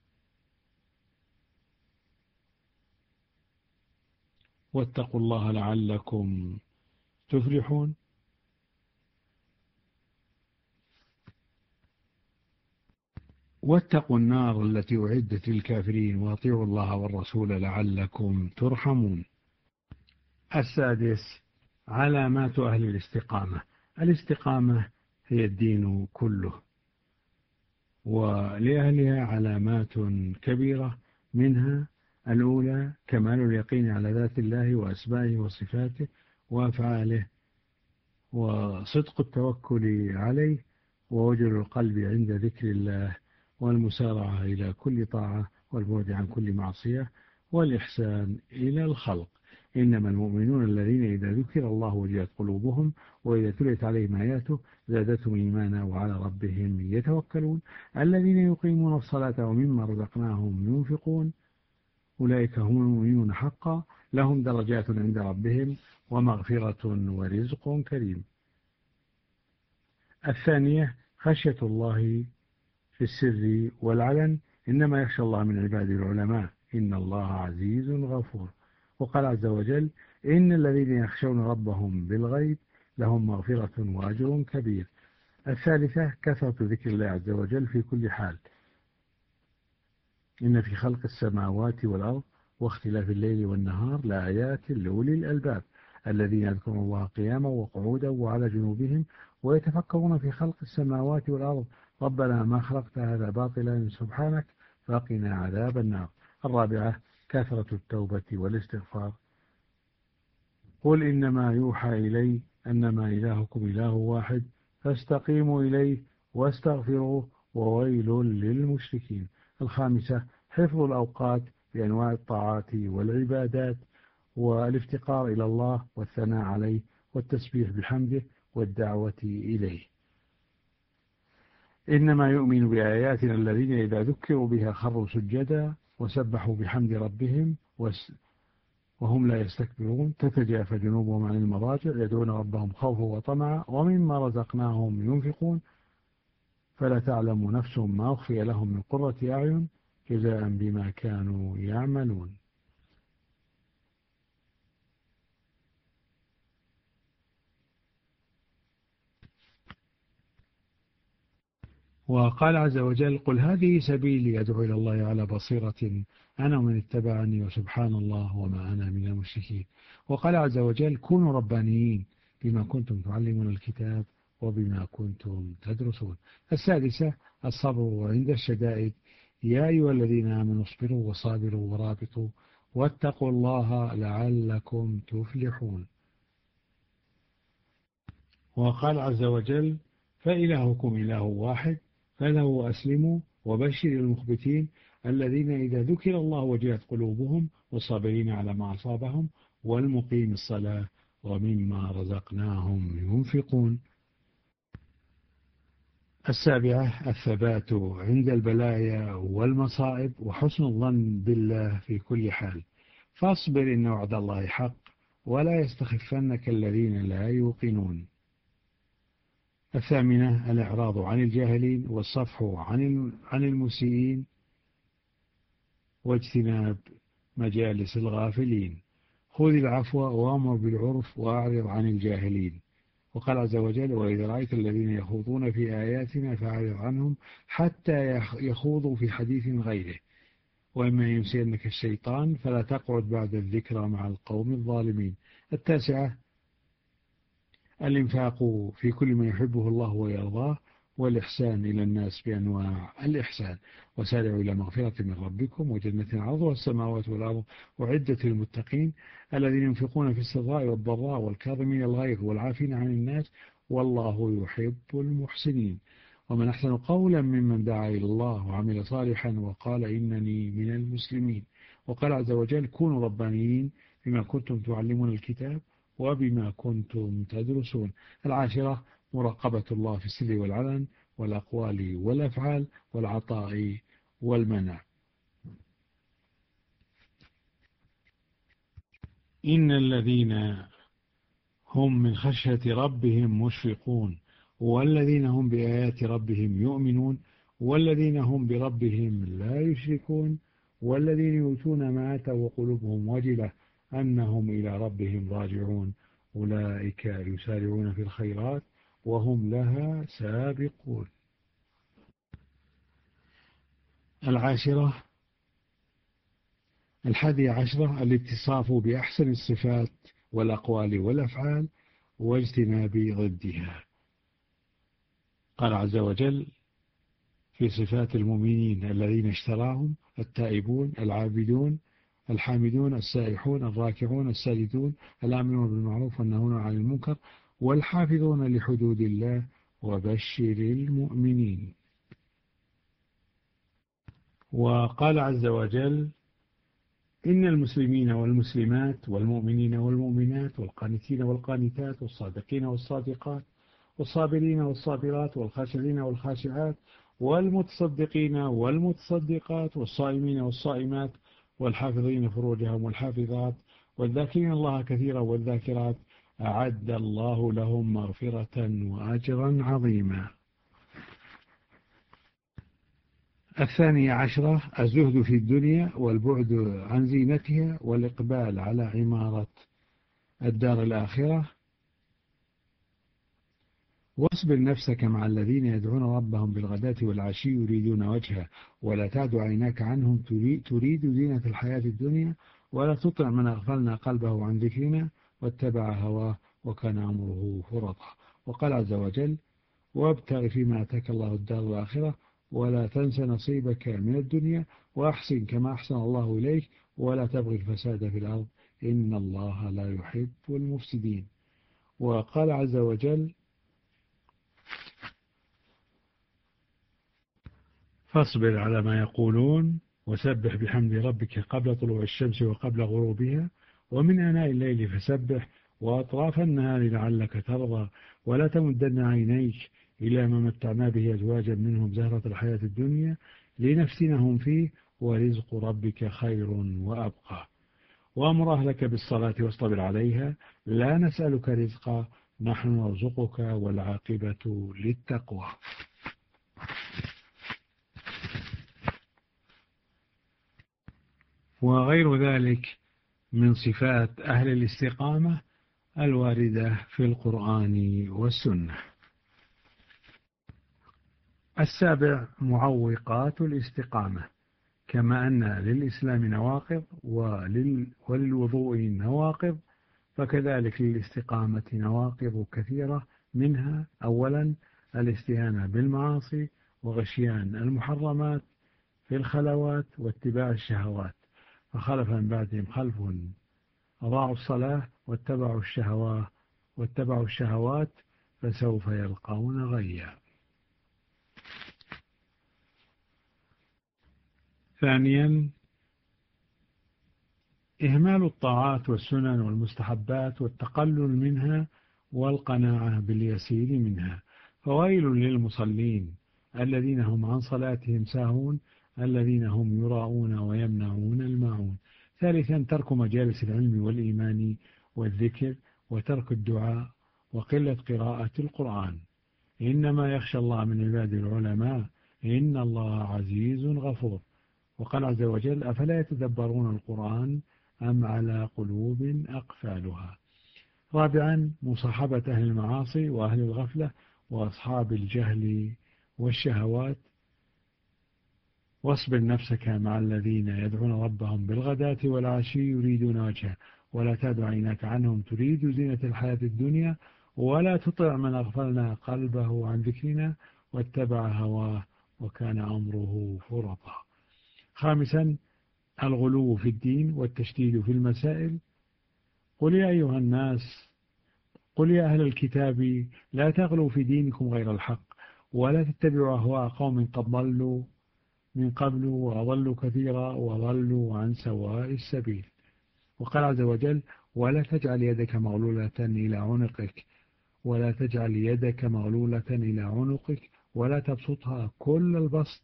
واتقوا الله لعلكم تفلحون. واتقوا النار التي أعدت للكافرين واطيعوا الله والرسول لعلكم ترحمون. السادس علامات أهل الاستقامة. الاستقامة هي الدين كله، ولأهلها علامات كبيرة، منها الأولى كمال اليقين على ذات الله وأسمائه وصفاته وأفعاله، وصدق التوكل عليه، ووجل القلب عند ذكر الله، والمسارعة إلى كل طاعة، والبعد عن كل معصية، والإحسان إلى الخلق. إنما المؤمنون الذين إذا ذكر الله وجلت قلوبهم وإذا تليت عليهم آياته زادتهم إيمانا وعلى ربهم يتوكلون الذين يقيمون الصلاة ومما رزقناهم ينفقون أولئك هم المؤمنون حقا لهم درجات عند ربهم ومغفرة ورزق كريم. الثانية خشية الله في السر والعلن، إنما يخشى الله من عباده العلماء إن الله عزيز غفور. وقال عز وجل إن الذين يخشون ربهم بالغيب لهم مغفرة وأجر كبير. الثالثة كثرة ذكر الله عز وجل في كل حال. إن في خلق السماوات والأرض واختلاف الليل والنهار لآيات لأولي الألباب الذين يذكرون الله قياما وقعودا وعلى جنوبهم ويتفكرون في خلق السماوات والأرض ربنا ما خلقت هذا باطلا سبحانك فقنا عذاب النار. الرابعة كثرة التوبة والاستغفار. قل إنما يوحى إلي أنما إلهكم إله واحد فاستقيموا إليه واستغفروه وويل للمشركين. 5. حفظ الأوقات بأنواع الطاعات والعبادات والافتقار إلى الله والثناء عليه والتسبيح بحمده والدعوة إليه. إنما يؤمن بآياتنا الذين إذا ذكروا بها خروا سجدا وسبحوا بحمد ربهم وهم لا يستكبرون. تتجافى جنوبهم عن المضاجع يدعون ربهم خوفا وطمعا ومما رزقناهم ينفقون فلا تعلم نفس ما أخفي لهم من قرة أعين جزاء بما كانوا يعملون. وقال عز وجل قل هذه سبيلي أدعو إلى الله على بصيرة أنا ومن اتبعني وسبحان الله وما أنا من المشركين. وقال عز وجل كونوا ربانيين بما كنتم تعلمون الكتاب وبما كنتم تدرسون. 6. الصبر عند الشدائد يا أيها الذين آمنوا اصبروا وصابروا ورابطوا واتقوا الله لعلكم تفلحون. وقال عز وجل فإلهكم إله واحد فله أسلموا وبشر المخبتين الذين إذا ذكر الله وجلت قلوبهم والصابرين على ما أصابهم والمقيم الصلاة ومما رزقناهم ينفقون. 7. الثبات عند البلايا والمصائب وحسن الظن بالله في كل حال فاصبر إن وعد الله حق ولا يستخفنك الذين لا يوقنون. 8. الإعراض عن الجاهلين والصفح عن المسيئين واجتناب مجالس الغافلين. خذ العفو وأمر بالعرف وأعرض عن الجاهلين. وقال عز وجل وإذا رأيت الذين يخوضون في آياتنا فأعرض عنهم حتى يخوضوا في حديث غيره وإما ينسينك الشيطان فلا تقعد بعد الذكرى مع القوم الظالمين. 9. الإنفاق في كل ما يحبه الله ويرضاه والإحسان إلى الناس بأنواع الإحسان وسارعوا إلى مغفرة من ربكم وجنة عرضها السماوات والأرض أعدت للمتقين الذين ينفقون في السراء والضراء والكاظمين الغيظ والعافين عن الناس والله يحب المحسنين. ومن أحسن قولا ممن دعا إلى الله وعمل صالحا وقال إنني من المسلمين. وقال عز وجل كونوا ربانيين بما كنتم تعلمون الكتاب وبما كنتم تدرسون. 10. مراقبة الله في السر والعلن والأقوال والأفعال والعطاء والمنع. إن الذين هم من خشية ربهم مشفقون والذين هم بآيات ربهم يؤمنون والذين هم بربهم لا يشركون والذين يؤتون ما آتوا وقلوبهم وجلة أنهم إلى ربهم راجعون أولئك يسارعون في الخيرات وهم لها سابقون. 11. الاتصاف بأحسن الصفات والأقوال والأفعال واجتناب ضدها. قال عز وجل في صفات المؤمنين الذين اشتراهم التائبون العابدون الحامدون السائحون الراكعون الساجدون الآمرون بالمعروف والنهون عن المنكر والحافظون لحدود الله وبشر المؤمنين. وقال عز وجل إن المسلمين والمسلمات والمؤمنين والمؤمنات والقانتين والقانتات والصادقين والصادقات والصابرين والصابرات والخاشعين والخاشعات والمتصدقين والمتصدقات والصائمين والصائمات والحافظين فروجهم والحافظات والذاكرين الله كثيرا والذاكرات أعد الله لهم مغفرة وأجرا عظيما. 12. الزهد في الدنيا والبعد عن زينتها والإقبال على عمارة الدار الآخرة. واصبر نفسك مع الذين يدعون ربهم بالغداة والعشي يريدون وجهه ولا تعد عيناك عنهم تريد زينة الحياة الدنيا ولا تطع من أغفلنا قلبه عن ذكرنا واتبع هواه وكان أمره فرطا. وقال عز وجل وابتغ فيما أتاك الله الدار الآخرة ولا تنس نصيبك من الدنيا وأحسن كما أحسن الله إليك ولا تبغي الفساد في الأرض إن الله لا يحب المفسدين. وقال عز وجل: فاصبر على ما يقولون وسبح بحمد ربك قبل طلوع الشمس وقبل غروبها ومن آناء الليل فسبح وأطراف النهار لعلك ترضى ولا تمدن عينيك إلى ما متعنا به أزواجا منهم زهرة الحياة الدنيا لنفتنهم فيه ورزق ربك خير وأبقى. وأمر أهلك بالصلاة واصطبر عليها لا نسألك رزقا نحن نرزقك والعاقبة للتقوى. وغير ذلك من صفات أهل الاستقامة الواردة في القرآن والسنة. السابع: معوقات الاستقامة. كما أن للإسلام نواقض وللوضوء نواقض فكذلك للاستقامة نواقض كثيرة، منها: أولا الاستهانة بالمعاصي وغشيان المحرمات في الخلوات واتباع الشهوات، فخلف من بعدهم خلف أضاعوا الصلاة واتبعوا الشهوات فسوف يلقون غيا. ثانيا إهمال الطاعات والسنن والمستحبات والتقلل منها والقناعة باليسير منها، فويل للمصلين الذين هم عن صلاتهم ساهون الذين هم يراءون ويمنعون الماعون. ثالثا ترك مجالس العلم والإيمان والذكر وترك الدعاء وقلة قراءة القرآن. إنما يخشى الله من عباد العلماء إن الله عزيز غفور. وقال عز وجل: أفلا يتدبرون القرآن أم على قلوب أقفالها. رابعا مصاحبة أهل المعاصي وأهل الغفلة وأصحاب الجهل والشهوات. واصبر نفسك مع الذين يدعون ربهم بالغداة والعشي يريدون وجهه ولا تدع عيناك عنهم تريد زينة الحياة الدنيا ولا تطع من أغفلنا قلبه عن ذكرنا واتبع هواه وكان أمره فرطا. خامسا الغلو في الدين والتشديد في المسائل. قل يا أيها الناس، قل يا أهل الكتاب لا تغلوا في دينكم غير الحق ولا تتبعوا أهواء قوم قد ضلوا من قبل وأضلوا كثيرا وضلوا عن سواء السبيل. وقال عز وجل: ولا تجعل يدك مغلولة إلى عنقك ولا تبسطها كل البسط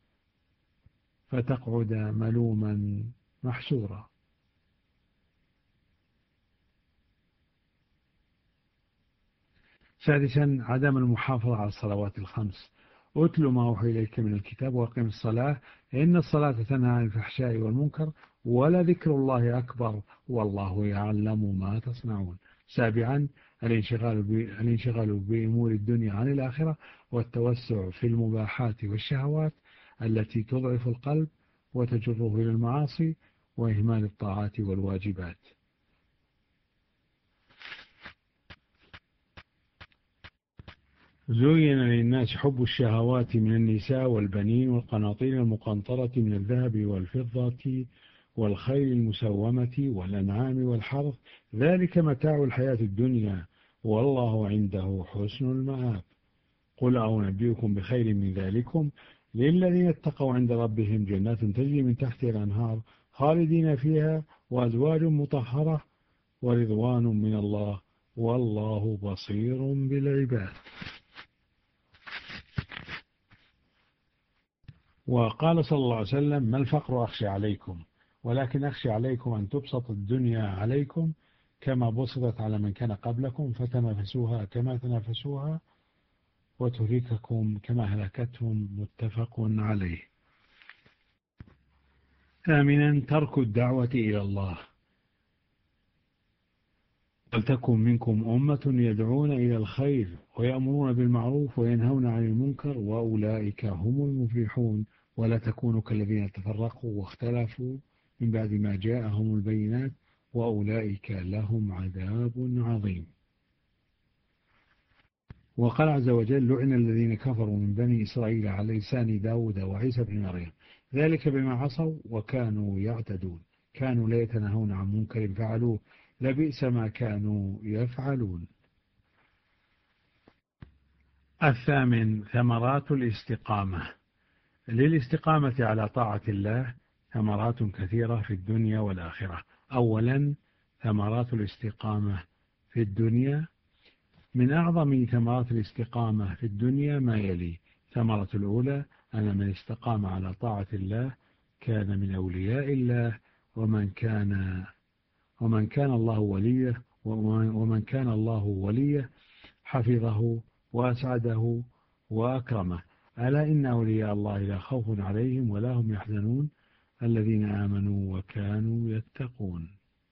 فتقعد ملوما محسورا. سادسا عدم المحافظة على الصلوات الخمس. أتل ما أوحي إليك من الكتاب وأقم الصلاة إن الصلاة تنهى عن الفحشاء والمنكر ولذكر الله أكبر والله يعلم ما تصنعون. سابعا الانشغال بأمور الدنيا عن الآخرة والتوسع في المباحات والشهوات التي تضعف القلب وتجره إلى المعاصي وإهمال الطاعات والواجبات. زين للناس حب الشهوات من النساء والبنين والقناطير المقنطرة من الذهب والفضة والخيل المسومة والأنعام والحرث ذلك متاع الحياة الدنيا والله عنده حسن المآب. قل أنبئكم بخير من ذلكم للذين اتقوا عند ربهم جنات تجري من تحتها الأنهار خالدين فيها وأزواج مطهرة ورضوان من الله والله بصير بالعباد. وقال صلى الله عليه وسلم: ما الفقر أخشى عليكم ولكن أخشى عليكم أن تبسط الدنيا عليكم كما بسطت على من كان قبلكم فتنافسوها كما تنافسوها وتهلككم كما هلكتهم. متفق عليه. ثامنا ترك الدعوة إلى الله. ولتكن منكم أمة يدعون إلى الخير ويأمرون بالمعروف وينهون عن المنكر وأولئك هم المفلحون. ولا تكونوا كالذين تفرقوا واختلفوا من بعد ما جاءهم البينات وأولئك لهم عذاب عظيم. وقال عز وجل: لعن الذين كفروا من بني إسرائيل على لسان داود وعيسى بن مريم ذلك بما عصوا وكانوا يعتدون. كانوا لا يتناهون عن منكر فعلوه لبئس ما كانوا يفعلون. الثامن ثمرات الاستقامة. للاستقامة على طاعة الله ثمرات كثيرة في الدنيا والآخرة. أولا ثمرات الاستقامة في الدنيا. من أعظم ثمرات الاستقامة في الدنيا ما يلي: ثمرة الأولى أن من استقام على طاعة الله كان من أولياء الله، ومن كان الله وليه ومن كان الله وليه حفظه وأسعده وأكرمه. ألا إن أولياء الله لا خوف عليهم ولا هم يحزنون الذين آمنوا وكانوا يتقون.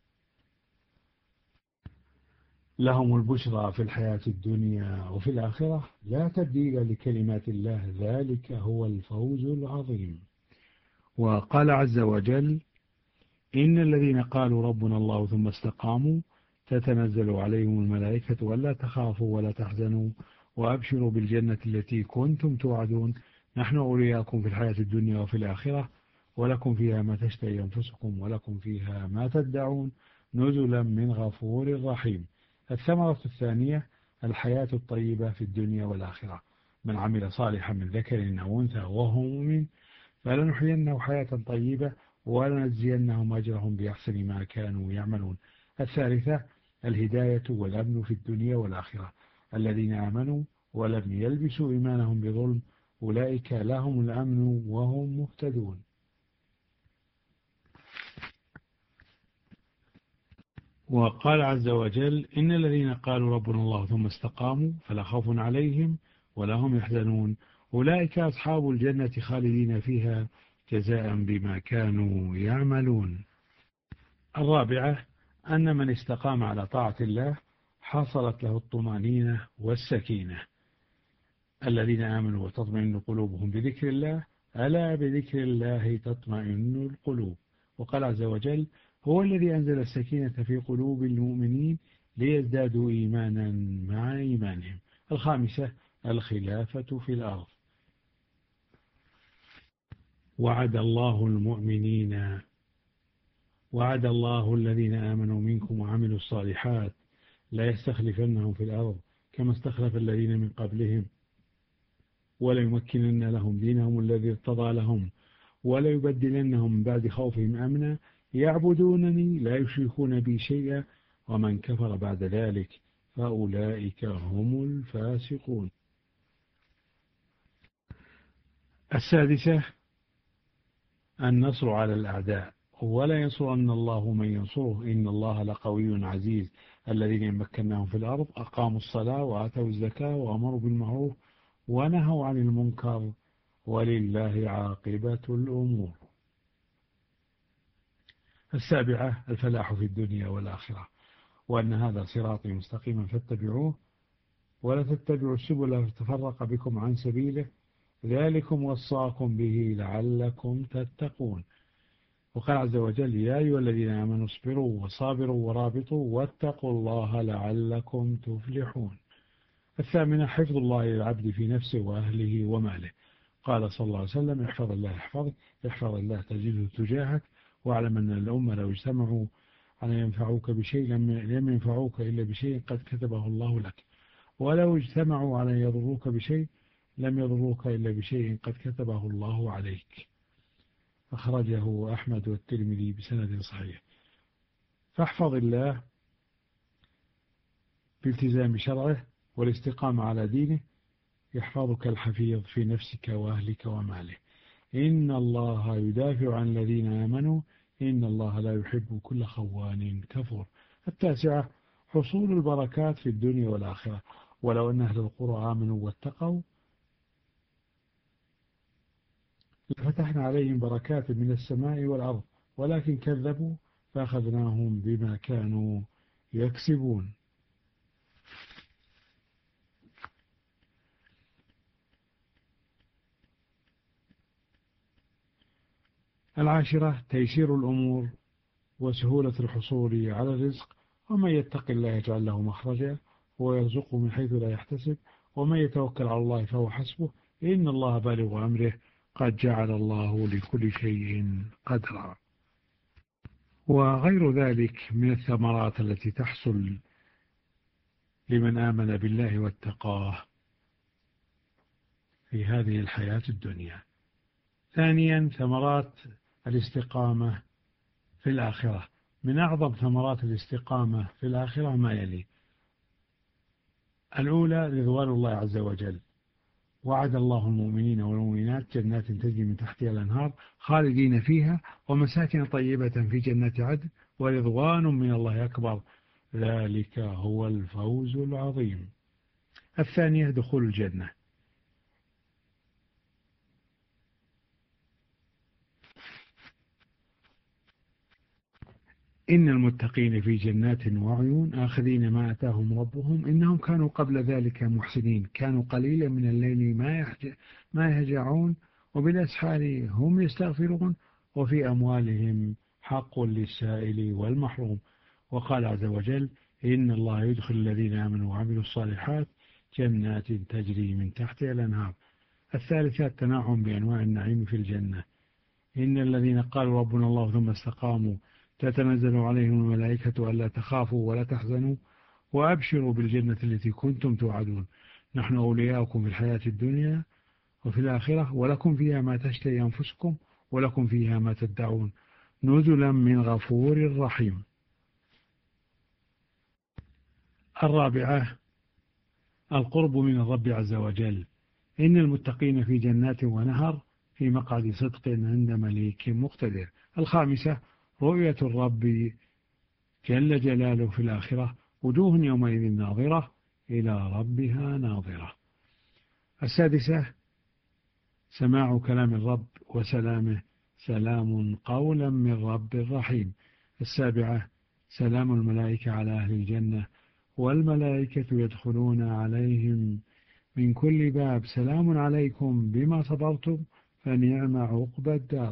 لهم البشرى في الحياة الدنيا وفي الآخرة لا تبديل لكلمات الله ذلك هو الفوز العظيم. وقال عز وجل: إن الذين قالوا ربنا الله ثم استقاموا تتنزل عليهم الملائكة ألا تخافوا ولا تحزنوا وأبشروا بالجنة التي كنتم توعدون نحن أولياؤكم في الحياة الدنيا وفي الآخرة ولكم فيها ما تشتهي أنفسكم ولكم فيها ما تدعون نزلا من غفور رحيم. الثمرة الثانية الحياة الطيبة في الدنيا والآخرة. من عمل صالحا من ذكر أو أنثى وهو مؤمن فلنحيينه حياة طيبة ولنجزينهم أجرهم بأحسن ما كانوا يعملون. الثالثة الهداية والأمن في الدنيا والآخرة. الذين آمنوا ولم يلبسوا إيمانهم بظلم أولئك لهم الأمن وهم مهتدون. وقال عز وجل: إن الذين قالوا ربنا الله ثم استقاموا فلا خوف عليهم ولا هم يحزنون أولئك أصحاب الجنة خالدين فيها جزاء بما كانوا يعملون. الرابعة أن من استقام على طاعة الله حصلت له الطمأنينة والسكينة. الذين آمنوا وتطمئن قلوبهم بذكر الله ألا بذكر الله تطمئن القلوب. وقال عز وجل: هو الذي أنزل السكينة في قلوب المؤمنين ليزدادوا إيمانا مع إيمانهم. الخامسة الخلافة في الأرض. وعد الله الذين آمنوا منكم وعملوا الصالحات لا يستخلفنهم في الأرض كما استخلف الذين من قبلهم وليمكنن لهم دينهم الذي ارتضى لهم وليبدلنهم من بعد خوفهم أمنا يعبدونني لا يشركون بي شيئا ومن كفر بعد ذلك فأولئك هم الفاسقون. السادسة النصر على الأعداء. ولا ينصرن الله من ينصره إن الله لقوي عزيز. الذين مكناهم في الأرض أقاموا الصلاة وآتوا الزكاة وأمروا بالمعروف ونهوا عن المنكر ولله عاقبة الأمور. السابعة الفلاح في الدنيا والآخرة. وأن هذا صراطي مستقيما فاتبعوه ولا تتبعوا السبل فتفرق بكم عن سبيله ذلكم وصاكم به لعلكم تتقون. وقال عز وجل: يا أيها الذين آمنوا اصبروا وصابروا ورابطوا واتقوا الله لعلكم تفلحون. الثامنة حفظ الله للعبد في نفسه وأهله وماله. قال صلى الله عليه وسلم: احفظ الله يحفظك، احفظ الله تجده تجاهك، واعلم أن الأمة لو اجتمعوا على ينفعوك بشيء لم ينفعوك إلا بشيء قد كتبه الله لك، ولو اجتمعوا على يضروك بشيء لم يضروك إلا بشيء قد كتبه الله عليك. أخرجه أحمد والترمذي بسند صحيح. فاحفظ الله بالتزام شرعه والاستقامة على دينه يحفظك الحفيظ في نفسك وأهلك وماله. إن الله يدافع عن الذين آمنوا إن الله لا يحب كل خوان كفور. التاسعة حصول البركات في الدنيا والآخرة. ولو أن أهل القرى آمنوا واتقوا لفتحنا عليهم بركات من السماء والأرض ولكن كذبوا فأخذناهم بما كانوا يكسبون. العاشرة تيسير الأمور وسهولة الحصول على الرزق. ومن يتق الله يجعل له مخرجا ويرزقه من حيث لا يحتسب ومن يتوكل على الله فهو حسبه إن الله بالغ أمره قد جعل الله لكل شيء قدرا. وغير ذلك من الثمرات التي تحصل لمن آمن بالله واتقاه في هذه الحياة الدنيا. ثانيا ثمرات الاستقامة في الآخرة. من أعظم ثمرات الاستقامة في الآخرة ما يلي: الأولى رضوان الله عز وجل، وعد الله المؤمنين والمؤمنات جنات تجري من تحتها الأنهار خالدين فيها ومساكن طيبة في جنات عدن ورضوان من الله أكبر ذلك هو الفوز العظيم. الثانية دخول الجنة. إن المتقين في جنات وعيون آخذين ما آتاهم ربهم إنهم كانوا قبل ذلك محسنين كانوا قليلا من الليل ما يهجعون وبالأسحار هم يستغفرون وفي أموالهم حق للسائل والمحروم. وقال عز وجل: إن الله يدخل الذين آمنوا وعملوا الصالحات جنات تجري من تحتها الأنهار. الثالثة التنعم بأنواع النعيم في الجنة. إن الذين قالوا ربنا الله ثم استقاموا تتنزل عليهم الملائكة ألا تخافوا ولا تحزنوا وأبشروا بالجنة التي كنتم توعدون نحن أولياؤكم في الحياة الدنيا وفي الآخرة ولكم فيها ما تشتهي أنفسكم ولكم فيها ما تدعون نزلا من غفور رحيم. الرابعة القرب من الرب عز وجل. إن المتقين في جنات ونهر في مقعد صدق عند مليك مقتدر. الخامسة رؤية الرب جل جلاله في الآخرة وجوه يومئذ ناظرة إلى ربها ناظرة. السادسة سماع كلام الرب وسلامه سلام قولا من رب رحيم. السابعة سلام الملائكة على أهل الجنة والملائكة يدخلون عليهم من كل باب سلام عليكم بما صبرتم فنعم عقبى الدار.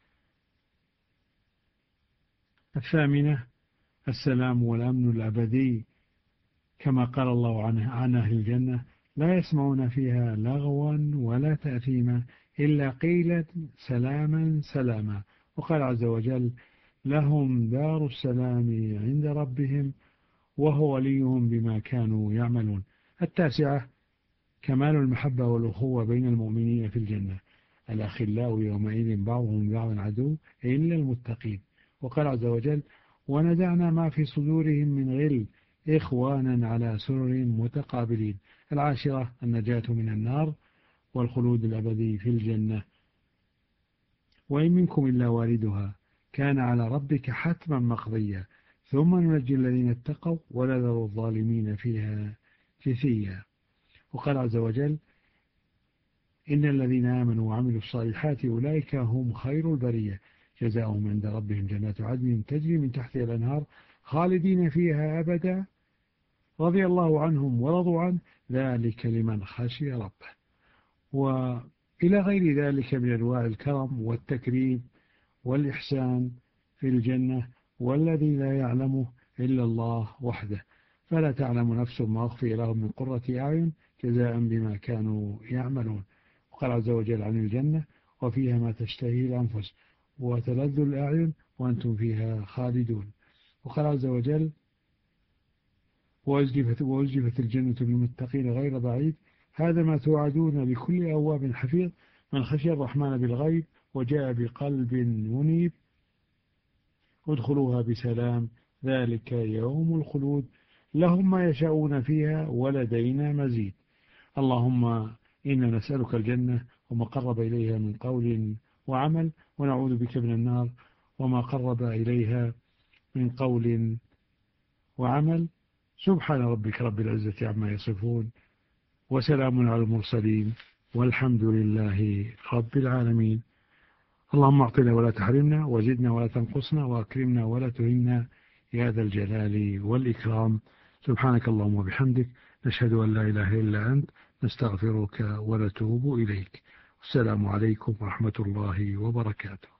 الثامنة السلام والأمن الأبدي كما قال الله عن أهل الجنة: لا يسمعون فيها لغوا ولا تأثيما إلا قيلا سلاما سلاما. وقال عز وجل: لهم دار السلام عند ربهم وهو وليهم بما كانوا يعملون. التاسعة كمال المحبة والأخوة بين المؤمنين في الجنة. الأخلاء يومئذ بعضهم بعض عدو إلا المتقين. وقال عز وجل: ونزعنا ما في صدورهم من غل إخوانا على سرر متقابلين. العاشرة النجاة من النار والخلود الأبدي في الجنة. وإن منكم إلا واردها كان على ربك حتما مقضيا ثم ننجي الذين اتقوا ونذر الظالمين فيها جثيا. وقال عز وجل: إن الذين آمنوا وعملوا الصالحات أولئك هم خير البرية جزاؤهم عند ربهم جنات عدن تجري من تحتها الأنهار خالدين فيها أبدا رضي الله عنهم ورضوا عنه ذلك لمن خشي ربه. وإلى غير ذلك من أنواع الكرم والتكريم والإحسان في الجنة والذي لا يعلمه إلا الله وحده. فلا تعلم نفس ما أخفي لهم من قرة أعين جزاء بما كانوا يعملون. وقال عز وجل عن الجنة: وفيها ما تشتهي الأنفس وتلذ الأعين وأنتم فيها خالدون. وقال عز وجل: وأزلفت الجنة للمتقين غير بعيد هذا ما توعدون لكل أواب حفيظ من خشي الرحمن بالغيب وجاء بقلب منيب ادخلوها بسلام ذلك يوم الخلود لهم ما يشاءون فيها ولدينا مزيد. اللهم إنا نسألك الجنة وما قرب إليها من قول وعمل ونعوذ بك من النار وما قرب إليها من قول وعمل. سبحان ربك رب العزة عما يصفون وسلام على المرسلين والحمد لله رب العالمين. اللهم اعطنا ولا تحرمنا وزدنا ولا تنقصنا وأكرمنا ولا تهنا يا ذا الجلال والإكرام. سبحانك اللهم وبحمدك نشهد أن لا إله إلا أنت نستغفرك ونتوب إليك. السلام عليكم ورحمة الله وبركاته.